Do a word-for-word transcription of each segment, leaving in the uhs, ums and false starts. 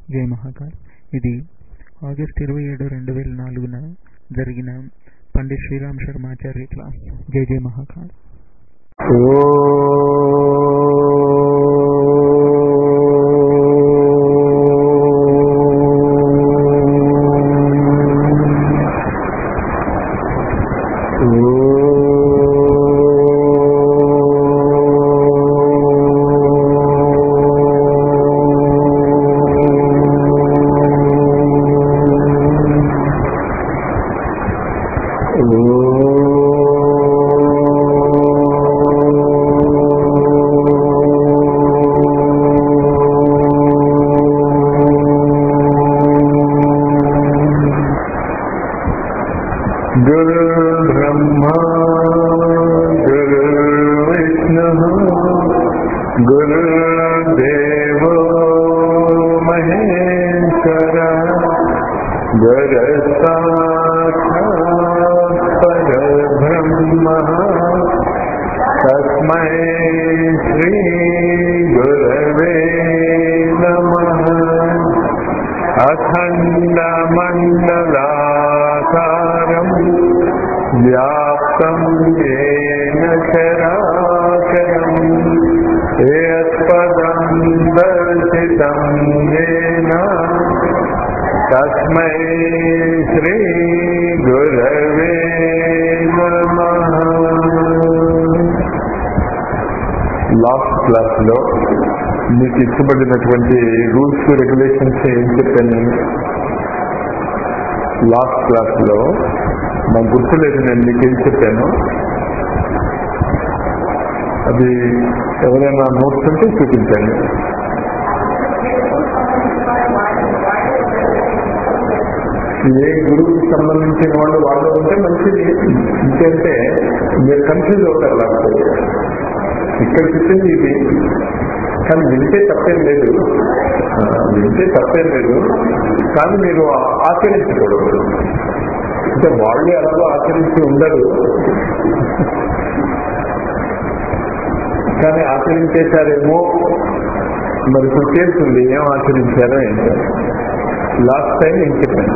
జై మహాకాల్. ఇది ఆగస్ట్ ఇరవై ఏడు రెండు వేల నాలుగున జరిగిన పండిత్ శ్రీరామ్ శర్మాచార్య క్లాస్. జై జై మహాకాల్. లాస్ట్ క్లాస్ లో మీకు ఇచ్చబడినటువంటి రూల్స్ రెగ్యులేషన్స్ ఏం చెప్పాను నేను? లాస్ట్ క్లాస్ లో నాకు గుర్తులేదు నేను మీకు ఏం చెప్పాను. అది ఎవరైనా నోట్స్ ఉంటే చూపించండి. ఏ గురువుకి సంబంధించిన వాళ్ళు వాళ్ళు ఉంటే మంచిది. ఇంకంటే మీరు కన్ఫ్యూజ్ అవుతారు. లేకపోతే ఇక్కడ చెప్పింది ఇది, కానీ వింటే తప్పేం లేదు, వింటే తప్పేం లేదు, కానీ మీరు ఆచరించకూడదు. అంటే వాళ్ళే అలాగో ఆచరించి ఉండరు, కానీ ఆచరించేశారేమో మరి ఇప్పుడు తెలుస్తుంది ఏం ఆచరించారో ఏంటో. లాస్ట్ టైం ఏం చెప్పాను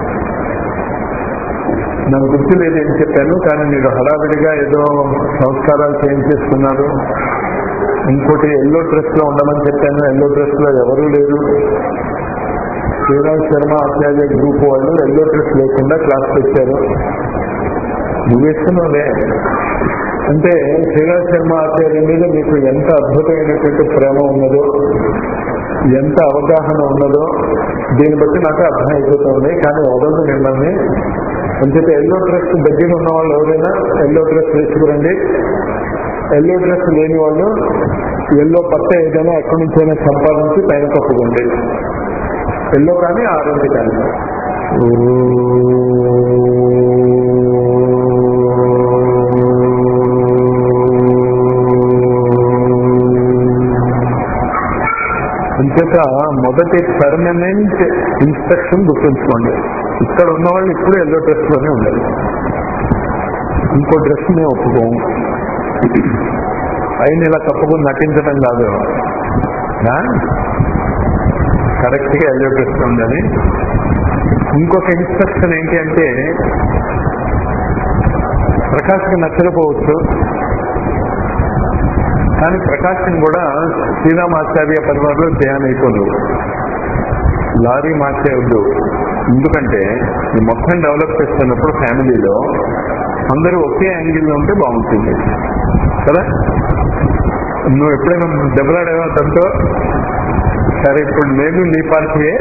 నాకు గుర్తు లేదు ఏం చెప్పాను, కానీ మీరు హడావిడిగా ఏదో సంస్కారాలు చేయించేస్తున్నారు. ఇంకోటి ఎల్లో డ్రెస్ లో ఉండమని చెప్పాను. ఎల్లో డ్రెస్ లో ఎవరూ లేరు. శ్రీరామ్ శర్మ ఆచార్య గ్రూప్ వాళ్ళు ఎల్లో డ్రెస్ లేకుండా క్లాస్ వచ్చారు. నువ్వు వేస్తున్నావులే. అంటే శ్రీరామ్ శర్మ ఆచార్య మీద మీకు ఎంత అద్భుతమైనటువంటి ప్రేమ ఉన్నదో, ఎంత అవగాహన ఉన్నదో దీన్ని బట్టి నాకు అర్థం అయిపోతుంది. కానీ వదలదు మిమ్మల్ని. అంచేత ఎల్లో డ్రెస్ దగ్గర ఉన్న వాళ్ళు ఎవరైనా ఎల్లో డ్రెస్ వేసుకురండి. ఎల్లో డ్రెస్ లేని వాళ్ళు ఎల్లో పట్ట ఏదైనా ఎక్కడి నుంచైనా సంపాదించి పైన కప్పుకోండి. ఎల్లో కానీ ఆరెంజ్ కానీ. అంచేత మొదటి పర్మనెంట్ ఇన్స్ట్రక్షన్ గుర్తుంచుకోండి. ఇక్కడ ఉన్న వాళ్ళు ఇప్పుడు ఎల్లో డ్రెస్ లోనే ఉండాలి. ఇంకో డ్రెస్ మేము ఒప్పుకోము. అయిన ఇలా తప్పకుండా నటించడం కాదు, కరెక్ట్ గా ఎల్లో డ్రెస్ ఉండాలి. ఇంకొక ఇన్స్ట్రక్షన్ ఏంటి అంటే, ప్రకాష్కి నచ్చకపోవచ్చు, కానీ ప్రకాశం కూడా శ్రీరామాచార్య పరివారంలో ధ్యానం అయిపోదు. లారీ మార్చేయద్దు. ఎందుకంటే ఈ మొత్తం డెవలప్ చేస్తున్నప్పుడు ఫ్యామిలీలో అందరూ ఒకే యాంగిల్లో ఉంటే బాగుంటుంది కదా. నువ్వు ఎప్పుడైనా దెబ్బలాడేవా తనతో? సరే, ఇప్పుడు నేను నీ పార్టీయే.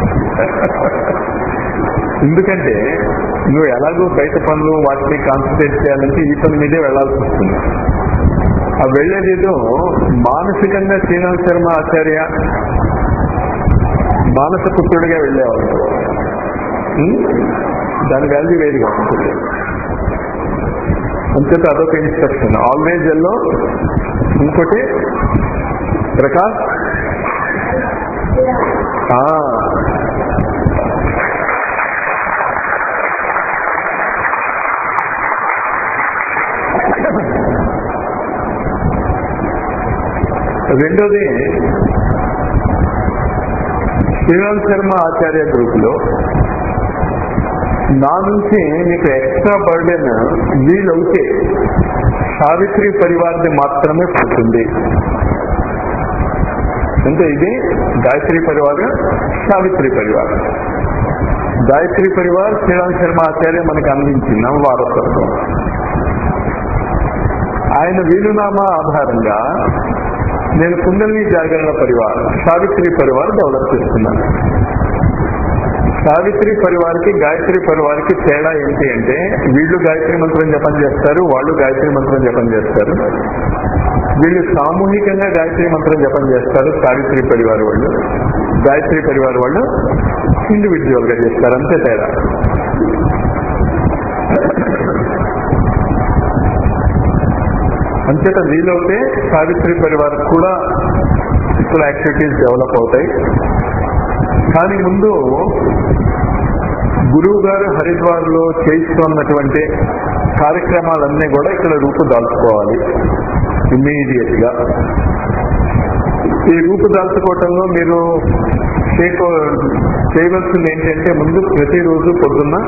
ఎందుకంటే నువ్వు ఎలాగో బయట పనులు వాటిని కాన్సన్ట్రేట్ చేయాలంటే ఈ పని మీదే వెళ్లాల్సి వస్తుంది. ఆ వెళ్ళేదేదో మానసికంగా శ్రీరామ్ శర్మ ఆచార్య మానస పుత్రుడిగా వెళ్ళేవాళ్ళు. దాని వాల్యూ వేరుగా ఉంటుంది. అంచేత అదొక ఇన్స్ట్రక్షన్. Always yellow. ఇంకోటి ప్రకాష్ రెండోది శ్రీరామ్ శర్మ ఆచార్య గ్రూప్ లో నా నుంచి మీకు ఎక్స్ట్రా బర్డెన్ వీలవుతే సావిత్రి పరివార్ది మాత్రమే పడుతుంది. అంటే ఇది గాయత్రి పరివార్, సావిత్రి పరివార్. గాయత్రి పరివార్ శ్రీరామ్ శర్మ ఆచార్య మనకి అందించిన వారసత్వం. ఆయన వీలునామా ఆధారంగా నేను కుండలిని జాగరణ పరివార్, సావిత్రి పరివార్ డెవలప్ చేస్తున్నాను. సావిత్రి పరివార్కి గాయత్రి పరివార్కి తేడా ఏంటి అంటే, వీళ్ళు గాయత్రి మంత్రం జపం చేస్తారు, వాళ్ళు గాయత్రి మంత్రం జపం చేస్తారు. వీళ్ళు సామూహికంగా గాయత్రి మంత్రం జపం చేస్తారు సావిత్రి పరివార్ వాళ్ళు, గాయత్రి పరివార్ వాళ్ళు ఇండివిజువల్ గా చేస్తారు, అంతే తేడా. అంతేత వీలవుతే సావిత్రి పరివార్ కూడా ఇక్కడ యాక్టివిటీస్ డెవలప్ అవుతాయి. కానీ ముందు గురువు గారు హరిద్వార్ లో చేయిస్తున్నటువంటి కార్యక్రమాలన్నీ కూడా ఇక్కడ రూపుదాల్చుకోవాలి ఇమ్మీడియట్ గా. ఈ రూపుదాల్చుకోవటంలో మీరు చేయవలసింది ఏంటంటే, ముందు ప్రతిరోజు పొద్దున్న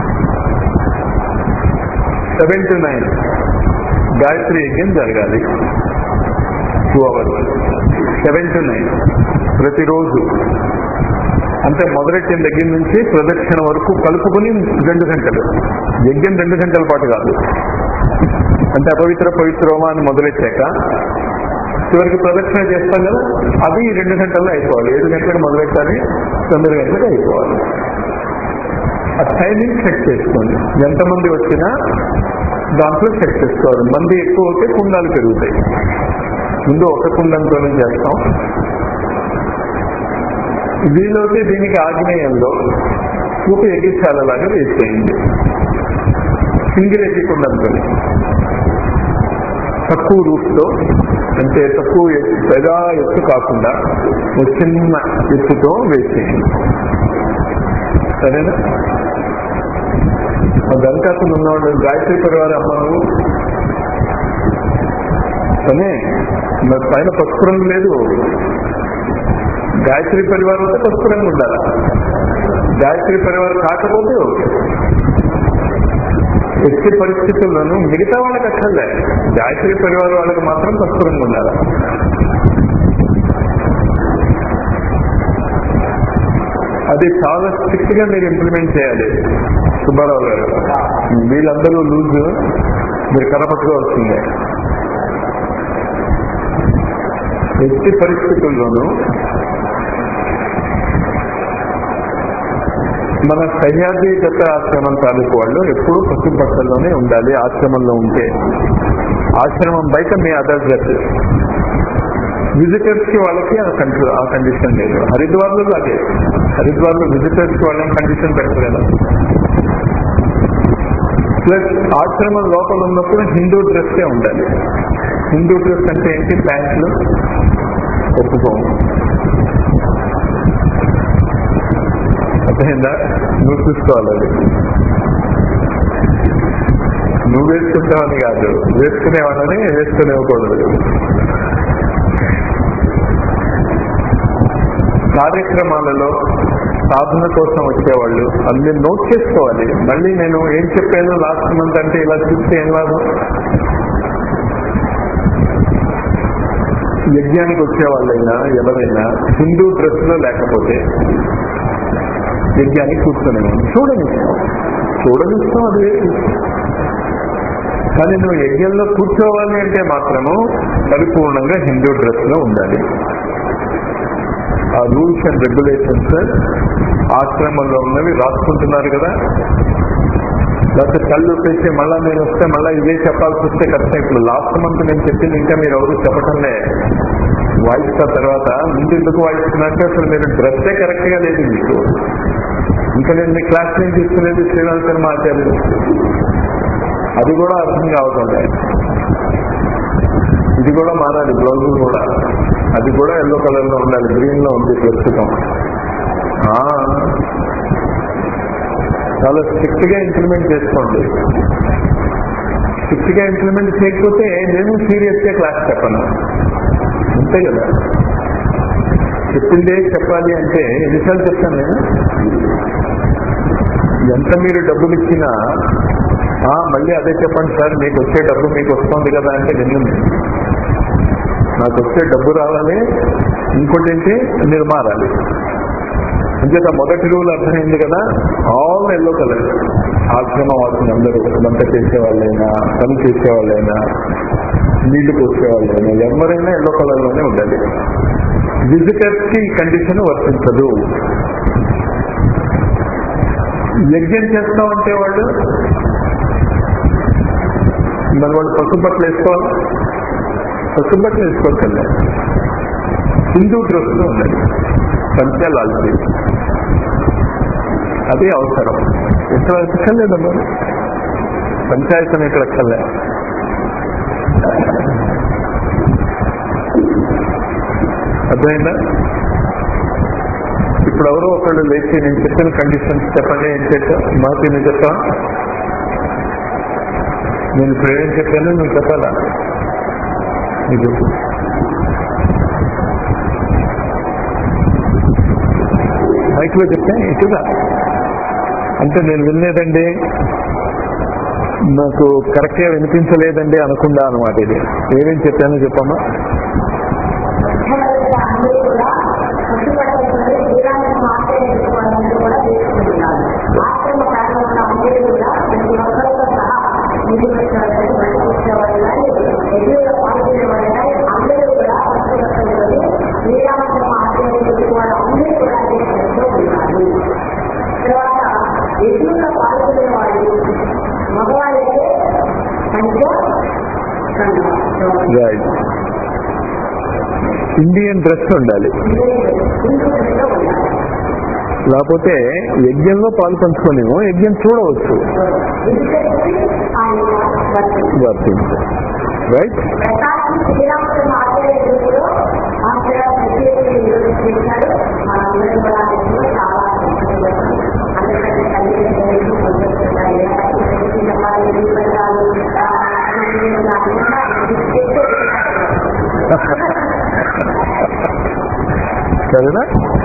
సెవెన్ టు నైన్ గాయత్రి యజ్ఞం జరగాలి. Two hours seven to nine ప్రతిరోజు. అంటే మొదలెట్టిన దగ్గర నుంచి ప్రదక్షిణ వరకు కలుపుకుని రెండు గంటలు. యజ్ఞం రెండు గంటల పాటు కాదు. అంటే అపవిత్ర పవిత్రమా అని మొదలెట్టాక చివరికి ప్రదక్షిణ చేస్తాం కదా, అది రెండు గంటల్లో అయిపోవాలి. ఏడు గంటలకు మొదలెట్టాలి, తొమ్మిది గంటలకు అయిపోవాలి. ఆ టైమింగ్ సెట్ చేసుకోండి. ఎంతమంది వచ్చినా దాంట్లో సెట్ చేసుకోవాలి. మంది ఎక్కువ అయితే కుండాలు పెరుగుతాయి. ముందు ఒక కుండంతోనే చేస్తాం. వీలైతే దీనికి ఆగ్నేయంలో ఒక యజ్ఞశాలలాగా వేసేయండి. సింగిల్ యజ్ఞ కుండంతో, తక్కువ రూఫ్తో, అంటే తక్కువ పెద్ద ఎత్తు కాకుండా ఒక చిన్న ఎత్తుతో వేసేయండి. సరేనా? గంకాసులు ఉన్నవాళ్ళు గాయత్రి పరివార అమ్మను కానీ మరి పైన పసుపు రంగు లేదు. గాయత్రి పరివారం అయితే పసుపు రంగు ఉండాలి. గాయత్రి పరివారం కాకపోతే ఓకే. ఎట్టి పరిస్థితుల్లోనూ మిగతా వాళ్ళకి అక్కర్లే, గాయత్రి పరివారం వాళ్ళకి మాత్రం పసుపు రంగు ఉండాలి. అది చాలా స్ట్రిక్ట్ గా మీరు ఇంప్లిమెంట్ చేయాలి సుబ్బారావు గారు. వీళ్ళందరూ లూజ్, మీరు కనపట్టుకోవాల్సిందే. ఎట్టి పరిస్థితుల్లోనూ మన సహ్యాద్రి దత్త ఆశ్రమం తాలూకు వాళ్ళు ఎప్పుడూ పసుపు బట్టల్లోనే ఉండాలి. ఆశ్రమంలో ఉంటే, ఆశ్రమం బయట మీ అదర్ డ్రెస్. విజిటర్స్ కి వాళ్ళకి ఆ కంట్రో ఆ కండిషన్ లేదు. హరిద్వార్ లో అదే, హరిద్వార్ లో విజిటర్స్ కి వాళ్ళని కండిషన్ పెట్టరు కదా. ప్లస్ ఆశ్రమం లోపల ఉన్నప్పుడు హిందూ డ్రెస్సే ఉండాలి. హిందూ డ్రెస్ అంటే ఏంటి? ప్యాంట్లు ఒప్పుకోము. అర్థమైందా? నువ్వు చూసుకోవాలి. అది నువ్వు వేసుకుంటావని కాదు, వేసుకునేవాళ్ళని వేసుకునేవ్వకూడదు. కార్యక్రమాలలో సాధన కోసం వచ్చేవాళ్ళు అన్ని నోట్ చేసుకోవాలి. మళ్ళీ నేను ఏం చెప్పాను లాస్ట్ మంత్ అంటే ఇలా చూస్తే ఏం లాభం? యజ్ఞానికి వచ్చేవాళ్ళైనా ఎవరైనా హిందూ డ్రెస్ లో లేకపోతే యజ్ఞానికి కూర్చొనేవాడు. చూడనిస్తాం చూడనిస్తాం అది వేరు. కానీ నువ్వు యజ్ఞంలో కూర్చోవాలి అంటే మాత్రము పరిపూర్ణంగా హిందూ డ్రెస్ లో ఉండాలి. ఆ రూల్స్ అండ్ రెగ్యులేషన్స్ ఆశ్రమంలో ఉన్నవి రాసుకుంటున్నారు కదా. లేకపోతే కళ్ళు పెట్టి మళ్ళా నేను వస్తే మళ్ళీ ఇదే చెప్పాల్సి వస్తే కష్టం. ఇప్పుడు లాస్ట్ మంత్ నేను చెప్పింది ఇంకా మీరు ఎవరు చెప్పటంలే. వాయిస్తా తర్వాత ముందు ఎందుకు వాయిస్తున్నట్టు అసలు మీరు డ్రెస్సే కరెక్ట్ గా లేదు మీకు. ఇంకా నేను మీ క్లాస్ నేను తీసుకునేది శ్రీరామ్ శర్మ ఆచార్యులు, అది కూడా అర్థం కావట్లే. ఇది కూడా మారాలి, బ్లౌజ్ కూడా అది కూడా ఎల్లో కలర్ లో ఉండాలి. గ్రీన్ లో ఉంది ప్రస్తుతం. చాలా స్ట్రిక్ట్ గా ఇంప్లిమెంట్ చేసుకోండి. స్ట్రిక్ట్ గా ఇంప్లిమెంట్ చేయకపోతే నేను సీరియస్ గా క్లాస్ చెప్పను, అంతే కదా. చెప్పిందే చెప్పాలి అంటే ఎన్నిసార్లు చెప్తాను నేను? ఎంత మీరు డబ్బులు ఇచ్చినా మళ్ళీ అదే చెప్పండి సార్, మీకు వచ్చే డబ్బు మీకు వస్తుంది కదా అంటే నిన్ను నాకు వచ్చే డబ్బు రావాలి, ఇంకోటి ఏంటి మీరు మారాలి. అంచేత మొదటి రూల్ అర్థమైంది కదా, ఆల్ ఎల్లో కలర్. ఆశ్రమవాసులు అందరూ వంట చేసేవాళ్ళైనా, పని చేసేవాళ్ళైనా, నీళ్లు పోసేవాళ్ళైనా ఎవరైనా ఎల్లో కలర్ లోనే ఉండాలి. విజిటర్స్ కి ఈ కండిషన్ వర్తించదు. యజ్ఞం చేస్తామంటే వాళ్ళు మరి వాళ్ళు పసుబట్టలు వేసుకోవాలి, పసుబట్టలు వేసుకోవచ్చండి. హిందూ డ్రెస్లో ఉండాలి, పంచాలాల్సి అదే అవసరం. ఎక్కడ ఎక్కర్లేదమ్మా, పంచాయతీ ఇక్కడ ఎక్కర్లే. అర్థమైందా? ఇప్పుడు ఎవరో ఒకళ్ళు లేచి నేను చెప్పిన కండిషన్స్ చెప్పండి, ఏం చేసా మాకు నేను చెప్పా, నేను ఇప్పుడు ఏం చెప్పాను నువ్వు చెప్పాలా? ఇది మైక్లో చెప్తే ఇటుగా అంటే నేను వినలేదండి, నాకు కరెక్ట్గా వినిపించలేదండి అనకుండా అనమాట. ఇది ఏమేం చెప్పానో చెప్పమ్మా. రైట్. ఇండియన్ డ్రెస్ ఉండాలి, లేకపోతే యజ్ఞంలో పాలు పంచుకోలేము, యజ్ఞం చూడవచ్చు. వర్తించు. రైట్. సరేనా?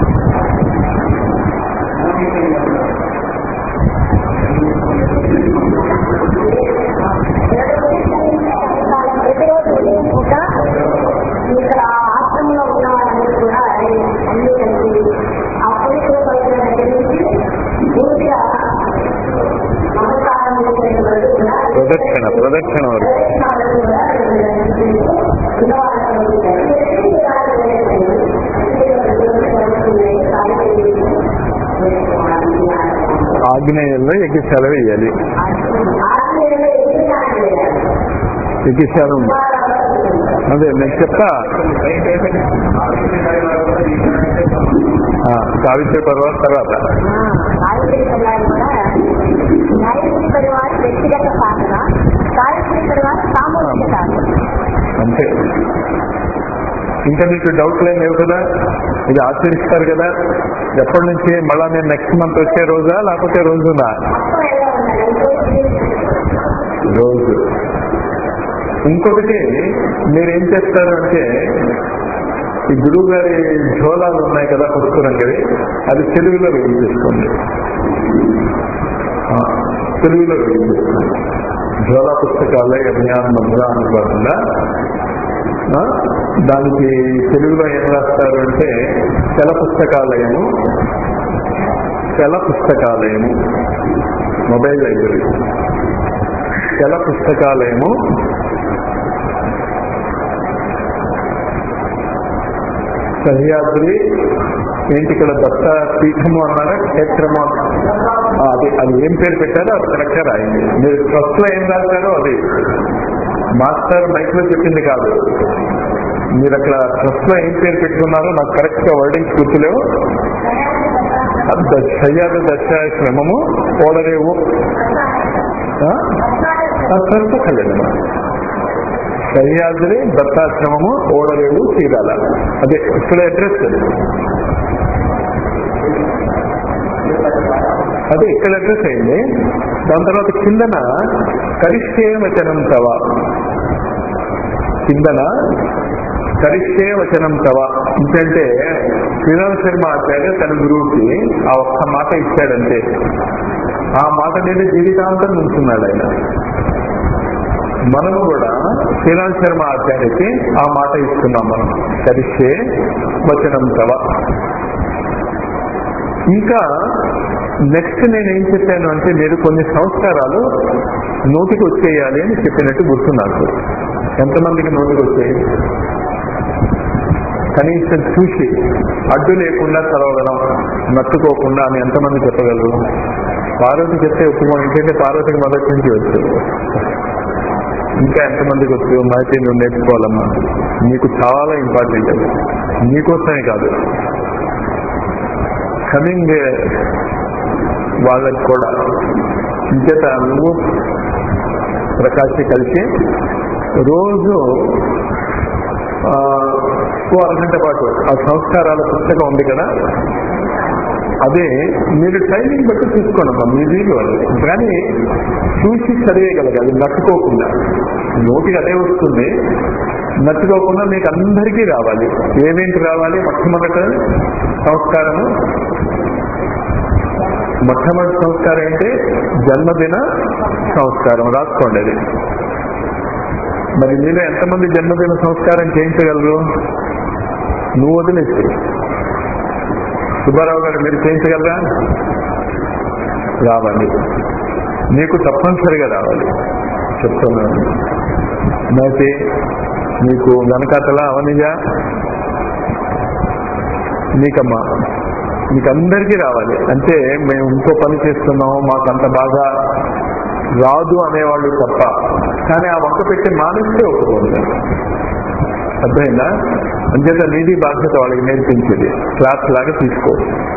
ఇక్కడ ఆశ్రమంలో ఉన్న వాళ్ళందరూ కూడా అన్ని కలిసి ఆ పవిత్ర పవిత్ర దగ్గర నుంచి పూర్తిగా నమస్కారం ప్రదక్షిణ ప్రదక్షిణ వరకు ఆగ్నేయంలో యజ్ఞశాల వేయాలి. యజ్ఞశాల అదే నేను చెప్తా. సావిత్రి పర్వాత తర్వాత అంతే. ఇంకా మీకు డౌట్లు ఏం లేవు కదా, ఇది ఆచరిస్తారు కదా. ఎప్పటి నుంచి మళ్ళా నేను నెక్స్ట్ మంత్ వచ్చే రోజా లేకపోతే రోజునా? రోజు. ఇంకొకటి మీరేం చేస్తారు అంటే, ఈ గురువు గారి ఝోలాలు ఉన్నాయి కదా పుస్తకంగవి, అది తెలుగులో రిలీజ్ చేసుకోండి. తెలుగులో రిలీజ్ చేసుకోండి. ఝోలా పుస్తకాలే జ్ఞాన మంత్ర అనుకోకుండా దానికి తెలుగులో ఏం రాస్తారు అంటే చల పుస్తకాలయము, చల పుస్తకాలయము మొబైల్ లైబ్రరీ, చల పుస్తకాలయము సహ్యాద్రి ఏంటి ఇక్కడ దత్త పీఠము అన్నారా క్షేత్రము, అది అది ఏం పేరు పెట్టారో అది కరెక్ట్గా రాయండి. మీరు ట్రస్ట్ లో ఏం రాశారో అది మాస్టర్ మైక్ లో చెప్పింది కాదు. మీరు అక్కడ ట్రస్ట్ లో ఏం పేరు పెట్టుకున్నారో నాకు కరెక్ట్ గా వర్డింగ్స్ గుర్తులేవు. సహ్యాద్రి దత్తాశ్రమము ఓడరేవు ట్రస్ట్ కళ్యాణ సహ్యాద్రి దత్తాశ్రమము ఓడరేవు చీరాల, అదే ఇక్కడ అడ్రస్. అదే ఇక్కడ అడ్రస్ అయింది. దాని తర్వాత కిందన కరిష్టే వచనం తవ, కిందన కరిష్టే వచనం తవ. ఎందుకంటే శ్రీరామ శర్మ ఆచార్య తన గురువుకి ఆ ఒక్క మాట ఇచ్చాడంటే ఆ మాట మీద జీవితాంతం ఉంటున్నాడు ఆయన. మనము కూడా శ్రీరామ శర్మ ఆచార్యకి ఆ మాట ఇస్తున్నాం. మనం కరిష్యే వచనం తవ. ఇంకా నెక్స్ట్ నేనేం చెప్పాను అంటే మీరు కొన్ని సంస్కారాలు నోటికి వచ్చేయాలి అని చెప్పినట్టు గుర్తు నాకు. ఎంతమందికి నోటికి వచ్చాయి? కనీసం చూసి అడ్డు లేకుండా చదవగలం, నట్టుకోకుండా అని ఎంతమంది చెప్పగలరు? పార్వతి చెప్తే ఒప్పుకోండి, ఎందుకంటే పార్వతికి మొదటి నుంచి వచ్చు. ఇంకా ఎంతమందికి వచ్చు? మాయితే నువ్వు నేర్చుకోవాలమ్మా, నీకు చాలా ఇంపార్టెంట్ అది, నీకోసమే కాదు కమింగ్ వాళ్ళకి కూడా. ఇంకేత నువ్వు ప్రకాశ్ కలిసి రోజు ఓ అరగంట పాటు ఆ సంస్కారాల పుస్తకం ఉంది కదా, అదే మీరు టైమింగ్ బట్టి చూసుకోనమ్మా, మీ వీలు అది. కానీ చూసి చదివేయగలగాలి, నట్టుకోకుండా. నోటికి అదే వస్తుంది, నట్టుకోకుండా మీకు అందరికీ రావాలి. ఏమేంటి రావాలి? మొట్టమొదట సంస్కారము. మొట్టమొదటి సంస్కారం ఏంటి? జన్మదిన సంస్కారం. రాసుకోండి అది. మరి మీరు ఎంతమంది జన్మదిన సంస్కారం చేయించగలరు? నువ్వు వదిలేసి సుబ్బారావు గారు మీరు చేయించగలరా? రావాలి, నీకు తప్పనిసరిగా రావాలి చెప్తున్నాను. అయితే నీకు వెనకాతల అవనిజా నీకమ్మా, మీకు అందరికీ రావాలి. అంటే మేము ఇంకో పని చేస్తున్నాము, మాకు అంత బాగా రాదు అనేవాళ్ళు తప్ప. కానీ ఆ వంక పెట్టి మానేస్తే ఒప్పుకోండి. అర్థమైందా? అంచేత నీది బాధ్యత వాళ్ళకి నేర్పించేది, క్లాస్ లాగా తీసుకో.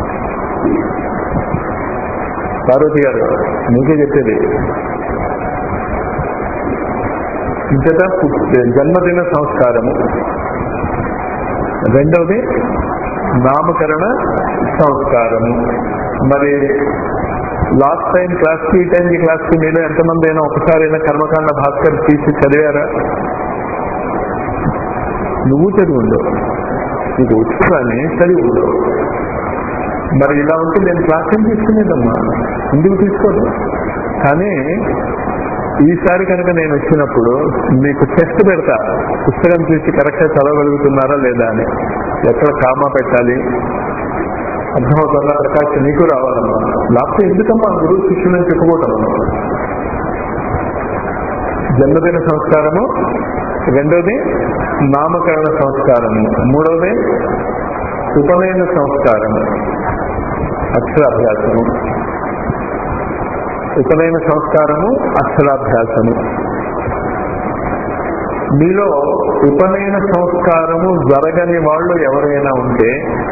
పార్వతి గారు నీకే చెప్పేది. అంచేత జన్మదిన సంస్కారము. రెండవది నామకరణ సంస్కారము. మరి లాస్ట్ టైం క్లాస్కి ఈ టైంకి క్లాస్కి మీరు ఎంతమంది అయినా ఒకసారైనా కర్మకాండ భాస్కర్ తీసి చదివారా? నువ్వు చదివి ఉండవు, నీకు వచ్చుగానే చదివి ఉండవు. మరి ఇలా ఉంటే నేను క్లాస్ ఏం తీసుకునేదమ్మా, ఎందుకు తీసుకోదు? కానీ ఈసారి కనుక నేను వచ్చినప్పుడు మీకు టెస్ట్ పెడతా, పుస్తకం చూసి కరెక్ట్గా చదవగలుగుతున్నారా లేదా అని. ఎక్కడ కామా పెట్టాలి అర్థమవుతుందా? ప్రకాశ్ నీకు రావాలమ్మా, లేకపోతే ఎందుకమ్మా గురువు శిష్యులని చెప్పుకోవటం. జన్మదిన సంస్కారము, రెండోది నామకరణ సంస్కారము, మూడవది ఉపనయన సంస్కారము, అక్షరాభ్యాసము. ఉపనయన సంస్కారము, అక్షరాభ్యాసము. మీలో ఉపనయన సంస్కారము జరగని వాళ్ళు ఎవరైనా ఉంటే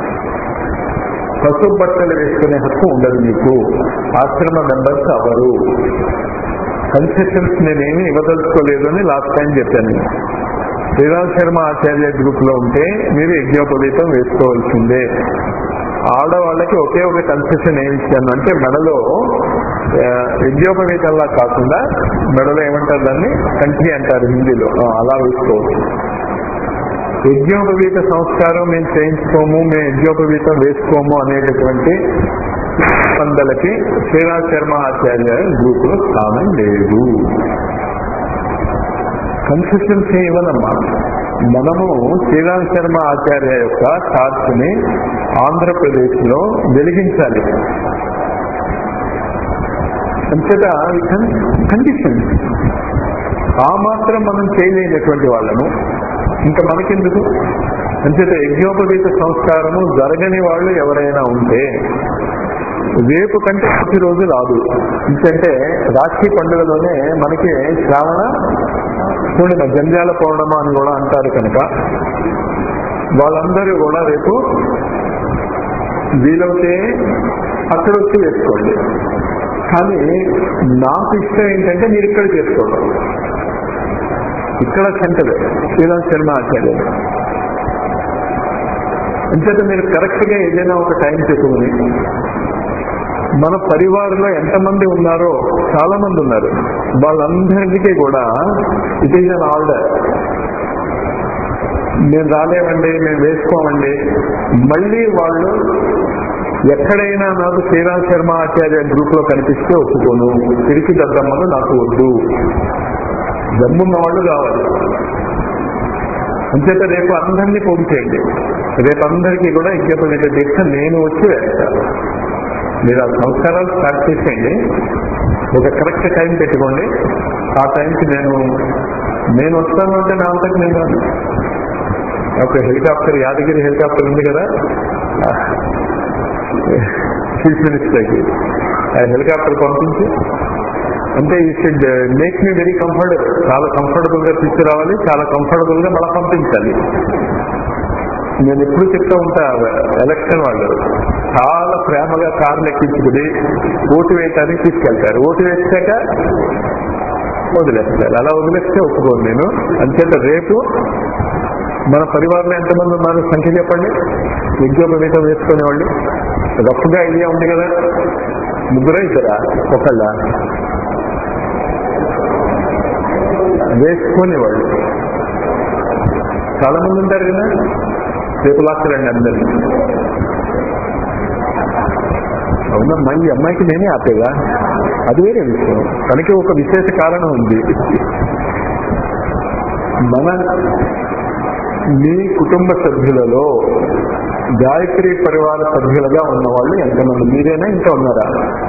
పసుపు బట్టలు వేసుకునే హక్కు ఉండదు మీకు. ఆశ్రమ మెంబర్స్ అవరు. కన్సెషన్స్ నేనేమి ఇవ్వదలుచుకోలేదు అని లాస్ట్ టైం చెప్పాను. శ్రీరామ శర్మ ఆచార్య గ్రూప్ లో ఉంటే మీరు యజ్ఞోపవీతం వేసుకోవాల్సిందే. ఆడవాళ్ళకి ఒకే ఒక కన్సెషన్ ఏమి ఇచ్చాను అంటే మెడలో యజ్ఞోపవీతంలా కాకుండా మెడలో ఏమంటారు దాన్ని, కంఠి అంటారు హిందీలో, అలా వేసుకోవచ్చు. యజ్ఞోపవీత సంస్కారం మేము చేయించుకోము, మేము యజ్ఞోపవీతం వేసుకోము అనేటటువంటి స్పందలకి శ్రీరామ శర్మ ఆచార్య గ్రూప్ లో స్థానం లేదు. కన్సెషన్స్ ఇవ్వనమ్మా. మనము శ్రీరామ శర్మ ఆచార్య యొక్క టార్చ్ ని ఆంధ్రప్రదేశ్ లో వెలిగించాలి. అంతేత కండిషన్స్ ఆ మాత్రం మనం చేయలేనటువంటి వాళ్ళము ఇంకా మనకెందుకు? అంచేత యజ్ఞోపవీత సంస్కారము జరగని వాళ్ళు ఎవరైనా ఉంటే రేపు కంటే ప్రతిరోజు రాదు. ఎందుకంటే రాఖీ పండుగలోనే మనకి శ్రావణ పూర్ణిమ, జంధ్యాల పౌర్ణమ అని కూడా అంటారు కనుక వాళ్ళందరూ కూడా రేపు వీలవుతే అక్కడ వచ్చి వేసుకోండి. కానీ నాకు ఇష్టం ఏంటంటే మీరు ఇక్కడ చేసుకోవడం. ఇక్కడ సెంటర్ శ్రీరామ శర్మ ఆచార్య. అంచేత మీరు కరెక్ట్ గా ఏదైనా ఒక టైం చెప్పుకుని, మన పరివారంలో ఎంతమంది ఉన్నారో చాలా మంది ఉన్నారు, వాళ్ళందరికీ కూడా ఇట్ ఈజ్ అన్ ఆర్డర్. మేము రాలేమండి, మేము వేసుకోమండి. మళ్ళీ వాళ్ళు ఎక్కడైనా నాకు శ్రీరామ్ శర్మ ఆచార్య గ్రూప్ లో కనిపిస్తే ఒప్పుకోను, తిరిగి దద్దమ్మను నాకు వద్దు, దమ్మున్న వాళ్ళు కావాలి. అంచేత రేపు అందరినీ పోగు చేయండి. రేపు అందరికీ కూడా యజ్ఞోపవీత దీక్ష నేను వచ్చి వేస్తాను. మీరు ఆ సంస్కారాలు స్టార్ట్ చేసేయండి. ఒక కరెక్ట్ టైం పెట్టుకోండి. ఆ టైంకి నేను నేను వస్తాను అంటే నా అంతకు నేను కాదు. ఒక హెలికాప్టర్, యాదగిరి హెలికాప్టర్ ఉంది కదా చీఫ్ మినిస్టర్కి, ఆ హెలికాప్టర్ పంపించి అంటే ఈ should make me very comfortable. చాలా కంఫర్టబుల్ గా తీసుకురావాలి, చాలా కంఫర్టబుల్ గా మళ్ళీ పంపించాలి. నేను ఎప్పుడు చెప్తూ ఉంటా, ఎలక్షన్ వాళ్ళు చాలా ప్రేమగా కార్లు ఎక్కించుకుని ఓటు వేయటానికి తీసుకెళ్తారు. ఓటు వేసాక వదిలేస్తారు. అలా వదిలేస్తే ఒప్పుకోను నేను. అంచేత రేపు మన పరివారంలో ఎంతమంది ఉన్నారు సంఖ్య చెప్పండి. యజ్ఞోపవీతం వేసుకునే వాళ్ళు రఫ్గా ఐడియా ఉంది కదా, ముగ్గురా ఇద్దరా ఒకళ్ళ వేసుకునేవాళ్ళు చాలా మంది ఉంటారు కదా. రేపు లాక్కరండి అందరు. అవునమ్మా, ఈ అమ్మాయికి నేనే ఆపేగా, అది వేరే విషయం. తనకి ఒక విశేష కారణం ఉంది. మన మీ కుటుంబ సభ్యులలో గాయత్రి పరివార సభ్యులుగా ఉన్నవాళ్ళు ఎంతమంది? మీరేనా ఇంకా ఉన్నారా?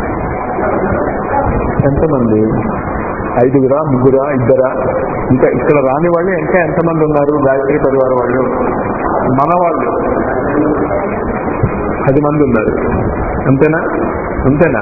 ఎంతమంది? ఐదుగురా, ముగ్గురా, ఇద్దరా? ఇంకా ఇక్కడ రాని వాళ్ళు ఇంకా ఎంతమంది ఉన్నారు గాయత్రి పరివార వాళ్ళు? మన వాళ్ళు పది మంది ఉన్నారు. అంతేనా? అంతేనా?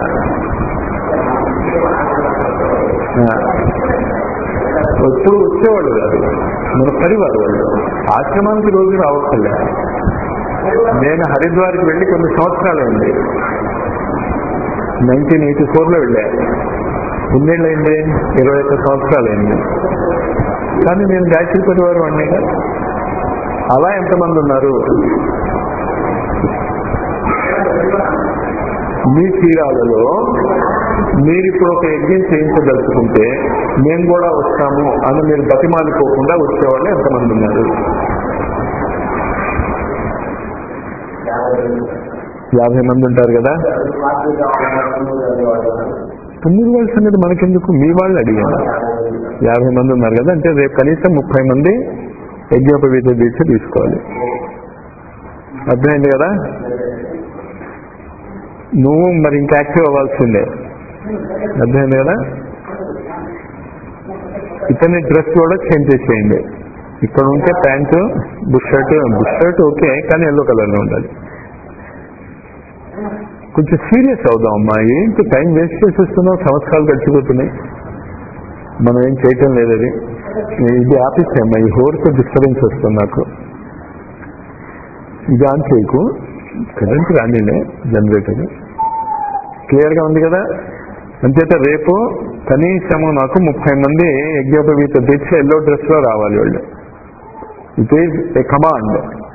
ఎప్పుడు వచ్చేవాళ్ళు కాదు, మన పరివార వాళ్ళు. ఆశ్రమానికి రోజు రావట్లే. నేను హరిద్వార్కి వెళ్ళి కొన్ని సంవత్సరాలు అయింది. నైన్టీన్ ఎయిటీ ఫోర్ లో వెళ్ళా. ఎన్నేళ్ళైంది? ఇరవై ఒక్క సంవత్సరాలు అయింది. కానీ నేను గాయత్రి పరివారం అన్నీ. అలా ఎంతమంది ఉన్నారు? మీ తీరాలలో మీరు ఇప్పుడు ఒక యజ్ఞం చేయించదలుచుకుంటే మేము కూడా వస్తాము అని మీరు బతిమాలిపోకుండా వచ్చేవాళ్ళు ఎంతమంది ఉన్నారు? యాభై మంది ఉంటారు కదా. తొమ్మిది వాళ్ళ సంగతి మనకెందుకు, మీ వాళ్ళు అడిగాను. యాభై మంది ఉన్నారు కదా, అంటే రేపు కనీసం ముప్పై మంది యజ్ఞోపవీత దీక్ష తీసుకోవాలి. అర్థమైంది కదా? నువ్వు మరి ఇంకా యాక్టివ్ అవ్వాల్సిందే. అర్థమైంది కదా? ఇతని డ్రెస్ కూడా చేంజ్ చేసేయండి. ఇక్కడ ఉంటే pant, bush shirt. Bush shirt okay, కానీ ఎల్లో కలర్ లో ఉండాలి. కొంచెం సీరియస్ అవుదాం అమ్మా. ఏంటి టైం వేస్ట్ చేసేస్తున్నావు? సంవత్సరాలు గడిచిపోతున్నాయి, మనం ఏం చేయటం లేదు. అది ఇది ఆపిస్తాయమ్మా. ఈ హోర్స్ డిస్టర్బెన్స్ వస్తుంది నాకు. ఇది ఆన్ చేయకు, కరెంట్ రానిలే. జనరేటర్ క్లియర్ గా ఉంది కదా. అంచేత రేపు కనీసము నాకు ముప్పై మంది యజ్ఞోపవీత దీక్ష ఎల్లో డ్రెస్ లో రావాలి వాళ్ళు. It is a command.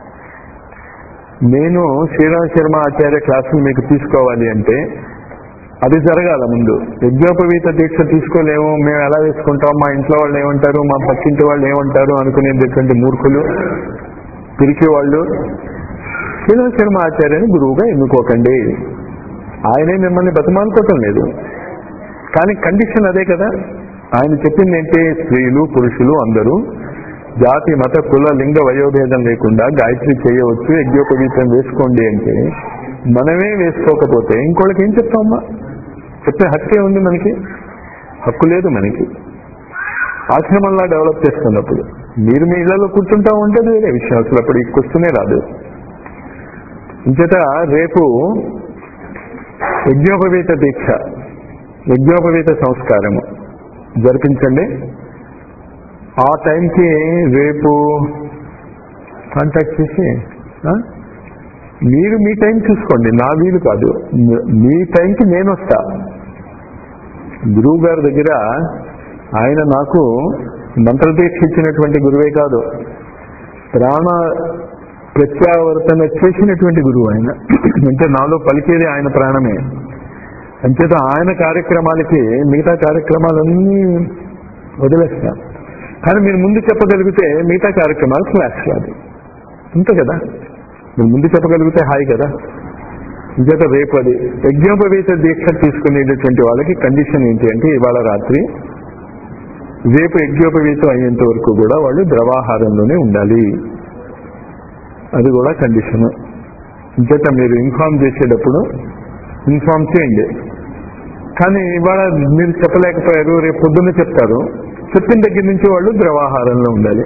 నేను శ్రీరామ్ శర్మ ఆచార్య క్లాసులు మీకు తీసుకోవాలి అంటే అది జరగాల ముందు. యజ్ఞోపవీత దీక్ష తీసుకోలేము, మేము ఎలా వేసుకుంటాం, మా ఇంట్లో వాళ్ళు ఏమంటారు, మా పక్కింటి వాళ్ళు ఏమంటారు అనుకునేటటువంటి మూర్ఖులు, పిరికి వాళ్ళు శ్రీరామ్ శర్మ ఆచార్యని గురువుగా ఎన్నుకోకండి. ఆయనే మిమ్మల్ని బతిమాలుకోవటం లేదు, కానీ కండిషన్ అదే కదా. ఆయన చెప్పింది ఏంటి? స్త్రీలు పురుషులు అందరూ జాతి మత కుల లింగ వయోభేదం లేకుండా గాయత్రి చేయవచ్చు, యజ్ఞోపవీతం వేసుకోండి అంటే మనమే వేసుకోకపోతే ఇంకోళ్ళకి ఏం చెప్తామమ్మా? చెప్పే హక్కే ఉంది మనకి? హక్కు లేదు మనకి. ఆశ్రమంలా డెవలప్ చేస్తున్నప్పుడు మీరు మీ ఇళ్లలో కూర్చుంటా ఉంటే వేరే విషయం, అసలు అప్పుడు ఈ క్వశ్చనే రాదు. ఇంచేత రేపు యజ్ఞోపవీత దీక్ష, యజ్ఞోపవీత సంస్కారము జరిపించండి. ఆ టైంకి రేపు కాంటాక్ట్ చేసి మీరు మీ టైం చూసుకోండి, నా వీలు కాదు. మీ టైంకి నేను వస్తా. గురువు గారి దగ్గర ఆయన నాకు మంత్రదీక్ష ఇచ్చినటువంటి గురువే కాదు, ప్రాణ ప్రత్యావర్తన చేసినటువంటి గురువు ఆయన. అంటే నాలో పలికేది ఆయన ప్రాణమే. అంచేత ఆయన కార్యక్రమాలకి మిగతా కార్యక్రమాలన్నీ వదిలేస్తాం. కానీ మీరు ముందు చెప్పగలిగితే మిగతా కార్యక్రమాలు క్లాస్ కాదు, అంతే కదా. మీరు ముందు చెప్పగలిగితే హాయి కదా. ఇంకేత రేపు అది యజ్ఞోపవీత దీక్ష తీసుకునేటటువంటి వాళ్ళకి కండిషన్ ఏంటి అంటే ఇవాళ రాత్రి రేపు యజ్ఞోపవీతం అయ్యేంత వరకు కూడా వాళ్ళు ద్రవాహారంలోనే ఉండాలి. అది కూడా కండిషన్. ఇంకేత మీరు ఇన్ఫార్మ్ చేసేటప్పుడు ఇన్ఫార్మ్ చేయండి. కానీ ఇవాళ మీరు చెప్పలేకపోయారు, రేపు పొద్దున్న చెప్తారు, చెప్పిన దగ్గర నుంచి వాళ్ళు ద్రవాహారంలో ఉండాలి.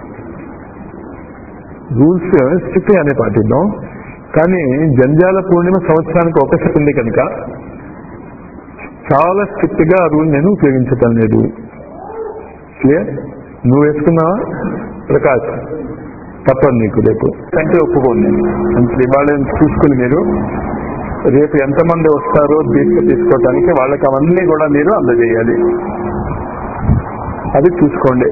రూల్స్ స్ట్రిక్ట్ గానే పాటిద్దాం. కానీ జంజాల పూర్ణిమ సంవత్సరానికి ఒకసారి ఉంది కనుక చాలా స్ట్రిక్ట్ గా ఆ రూల్ నేను ఉపయోగించటం లేదు. క్లియర్? నువ్వు వేసుకున్నావా ప్రకాష్? తప్పదు నీకు రేపు అంటే ఒప్పుకోండి నేను. అంటే ఇవాళ చూసుకుని మీరు రేపు ఎంతమంది వస్తారో దీక్ష తీసుకోవటానికి వాళ్ళకి అవన్నీ కూడా మీరు అందజేయాలి. అది చూసుకోండి.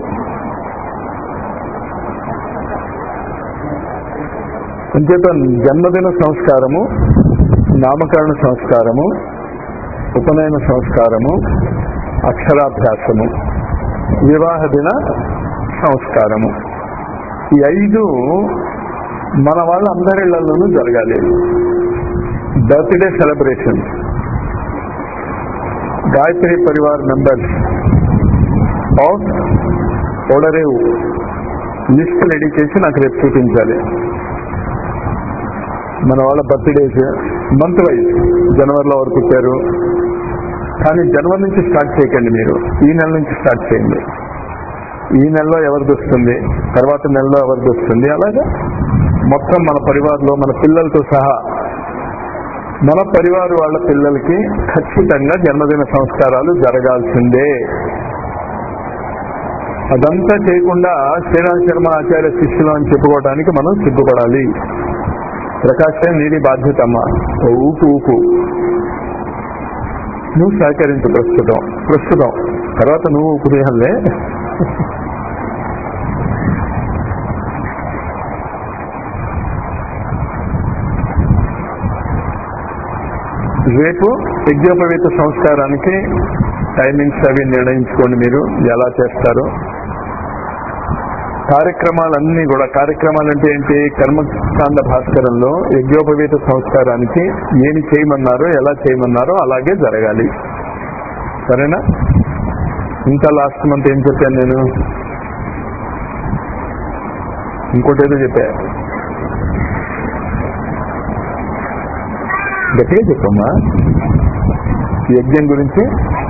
అంచేత జన్మదిన సంస్కారము, నామకరణ సంస్కారము, ఉపనయన సంస్కారము, అక్షరాభ్యాసము, వివాహ దిన సంస్కారము, ఈ ఐదు మన వాళ్ళ అందరిళ్లలోనూ జరగాలి. Birthday celebration, Gayatri Parivar members of ఓడరేవు లిస్ట్ రెడీ చేసి నాకు రేపు చూపించాలి. మన వాళ్ళ బర్త్డేస్ మంత్ వైజ్ జనవరిలో ఎవరు పుట్టారు, కానీ జనవరి నుంచి స్టార్ట్ చేయకండి, మీరు ఈ నెల నుంచి స్టార్ట్ చేయండి. ఈ నెలలో ఎవరిది వస్తుంది, తర్వాత నెలలో ఎవరిది వస్తుంది, అలాగా మొత్తం మన పరివారంలో మన పిల్లలతో సహా మన పరివారు వాళ్ళ పిల్లలకి ఖచ్చితంగా జన్మదిన సంస్కారాలు జరగాల్సిందే. అదంతా చేయకుండా శ్రీరామ్ శర్మ ఆచార్య శిష్యులు అని చెప్పుకోవడానికి మనం సిగ్గుపడాలి. ప్రకాశే నీది బాధ్యత అమ్మా, ఊపు ఊపు నువ్వు సహకరించు. ప్రస్తుతం ప్రస్తుతం తర్వాత నువ్వు ఊపుదేహంలే. రేపు యజ్ఞోపవీత సంస్కారానికి టైమింగ్స్ అవి నిర్ణయించుకోండి, మీరు ఎలా చేస్తారు. కార్యక్రమాలన్నీ కూడా, కార్యక్రమాలు అంటే ఏంటి, కర్మకాండ భాస్కరంలో యజ్ఞోపవీత సంస్కారానికి ఏమి చేయమన్నారో ఎలా చేయమన్నారో అలాగే జరగాలి. సరేనా? ఇంకా లాస్ట్ మంత్ ఏం చెప్పాను నేను, ఇంకోటి ఏదో చెప్పా, గట్టిగా చెప్పమ్మా యజ్ఞం గురించి.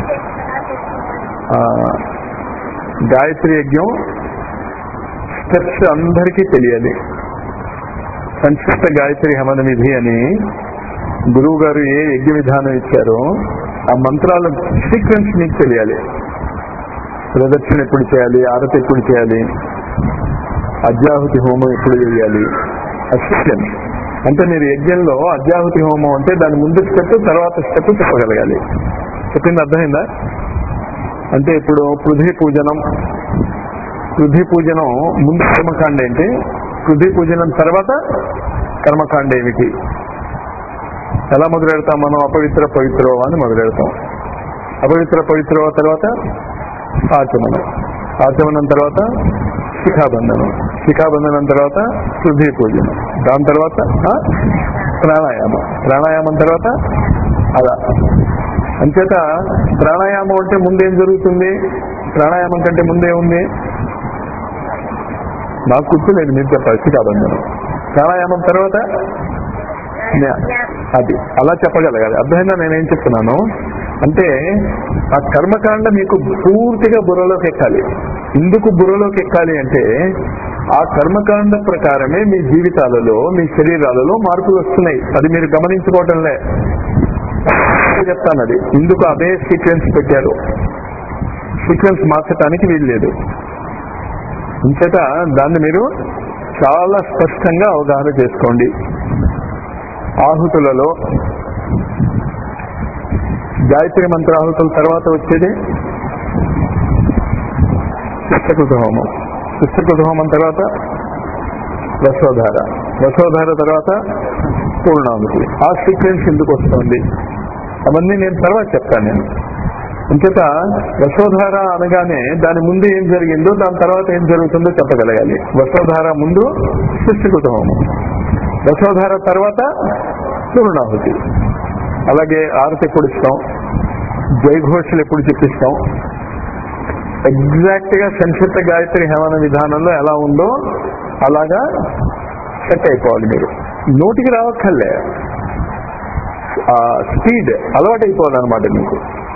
గాయత్రి యజ్ఞం స్టెప్స్ అందరికీ తెలియాలి. సంక్షిప్త గాయత్రి హవన విధి అని గురువు గారు ఏ యజ్ఞ విధానం ఇచ్చారో ఆ మంత్రాల సీక్వెన్స్ మీకు తెలియాలి. ప్రదక్షిణ ఎప్పుడు చేయాలి, ఆరతి ఎప్పుడు చేయాలి, అజ్యాహుతి హోమం ఎప్పుడు చేయాలి, అసిస్టెంట్ అంటే మీరు యజ్ఞంలో అజ్యాహుతి హోమం అంటే దాని ముందు స్టెప్ తర్వాత స్టెప్ చెప్పగలగాలి. చెప్పింది అర్థమైందా? అంటే ఇప్పుడు పృథ్వీ పూజనం, పృథ్వీ పూజనం ముందు కర్మకాండ ఏంటి, పృథ్వీ పూజనం తర్వాత కర్మకాండ ఏమిటి, ఎలా మొదలు పెడతాం మనం, అపవిత్ర పవిత్రో అని మొదలు పెడతాం. అపవిత్ర పవిత్రో తర్వాత ఆచమనం, ఆచమనం తర్వాత శిఖాబంధనం, శిఖాబంధనం తర్వాత పృథ్వీ పూజనం, దాని తర్వాత ప్రాణాయామం, ప్రాణాయామం తర్వాత అలా. అంచేత ప్రాణాయామం అంటే ముందేం జరుగుతుంది, ప్రాణాయామం కంటే ముందే ఉంది నాకు గుర్తులేదు, మీరు చెప్పాలి. శిఖాబంధనం, ప్రాణాయామం తర్వాత అది అలా చెప్పగలగాలి. అర్థమైందా నేనేం చెప్తున్నాను అంటే ఆ కర్మకాండ మీకు పూర్తిగా బుర్రలోకి ఎక్కాలి. ఎందుకు బుర్రలోకి ఎక్కాలి అంటే ఆ కర్మకాండ ప్రకారమే మీ జీవితాలలో మీ శరీరాలలో మార్పులు వస్తున్నాయి. అది మీరు గమనించుకోవటంలే. చెప్తాను అది ఎందుకు అదే సీక్వెన్స్ పెట్టారు, సీక్వెన్స్ మార్చడానికి వీల్లేదు. ఇంచేత దాన్ని మీరు చాలా స్పష్టంగా అవగాహన చేసుకోండి. ఆహుతులలో గాయత్రి మంత్రాహుతుల తర్వాత వచ్చేది శిష్టకృత హోమం, శిష్టకృత హోమం తర్వాత వసోధార, వసోధార తర్వాత పూర్ణాహుతి. ఆ సీక్వెన్స్ ఎందుకు వస్తుంది అవన్నీ నేను తర్వాత చెప్తాను. నేను అంచేత వసోధార అనగానే దాని ముందు ఏం జరిగిందో దాని తర్వాత ఏం జరుగుతుందో చెప్పగలగాలి. వసోధార ముందు సృష్టికృత హోమం, వసోధార తర్వాత పూర్ణాహుతి. అలాగే ఆరతి ఎప్పుడు ఇస్తాం, జయఘోషలు ఎప్పుడు చెప్పిస్తాం, ఎగ్జాక్ట్ గా సంక్షిప్త గాయత్రి హవన విధానంలో ఎలా ఉందో అలాగా సెట్ అయిపోవాలి. మీరు నోటికి రావక్కర్లే, ఆ స్పీడ్ అలవాటు అయిపోవాలన్నమాట మీకు.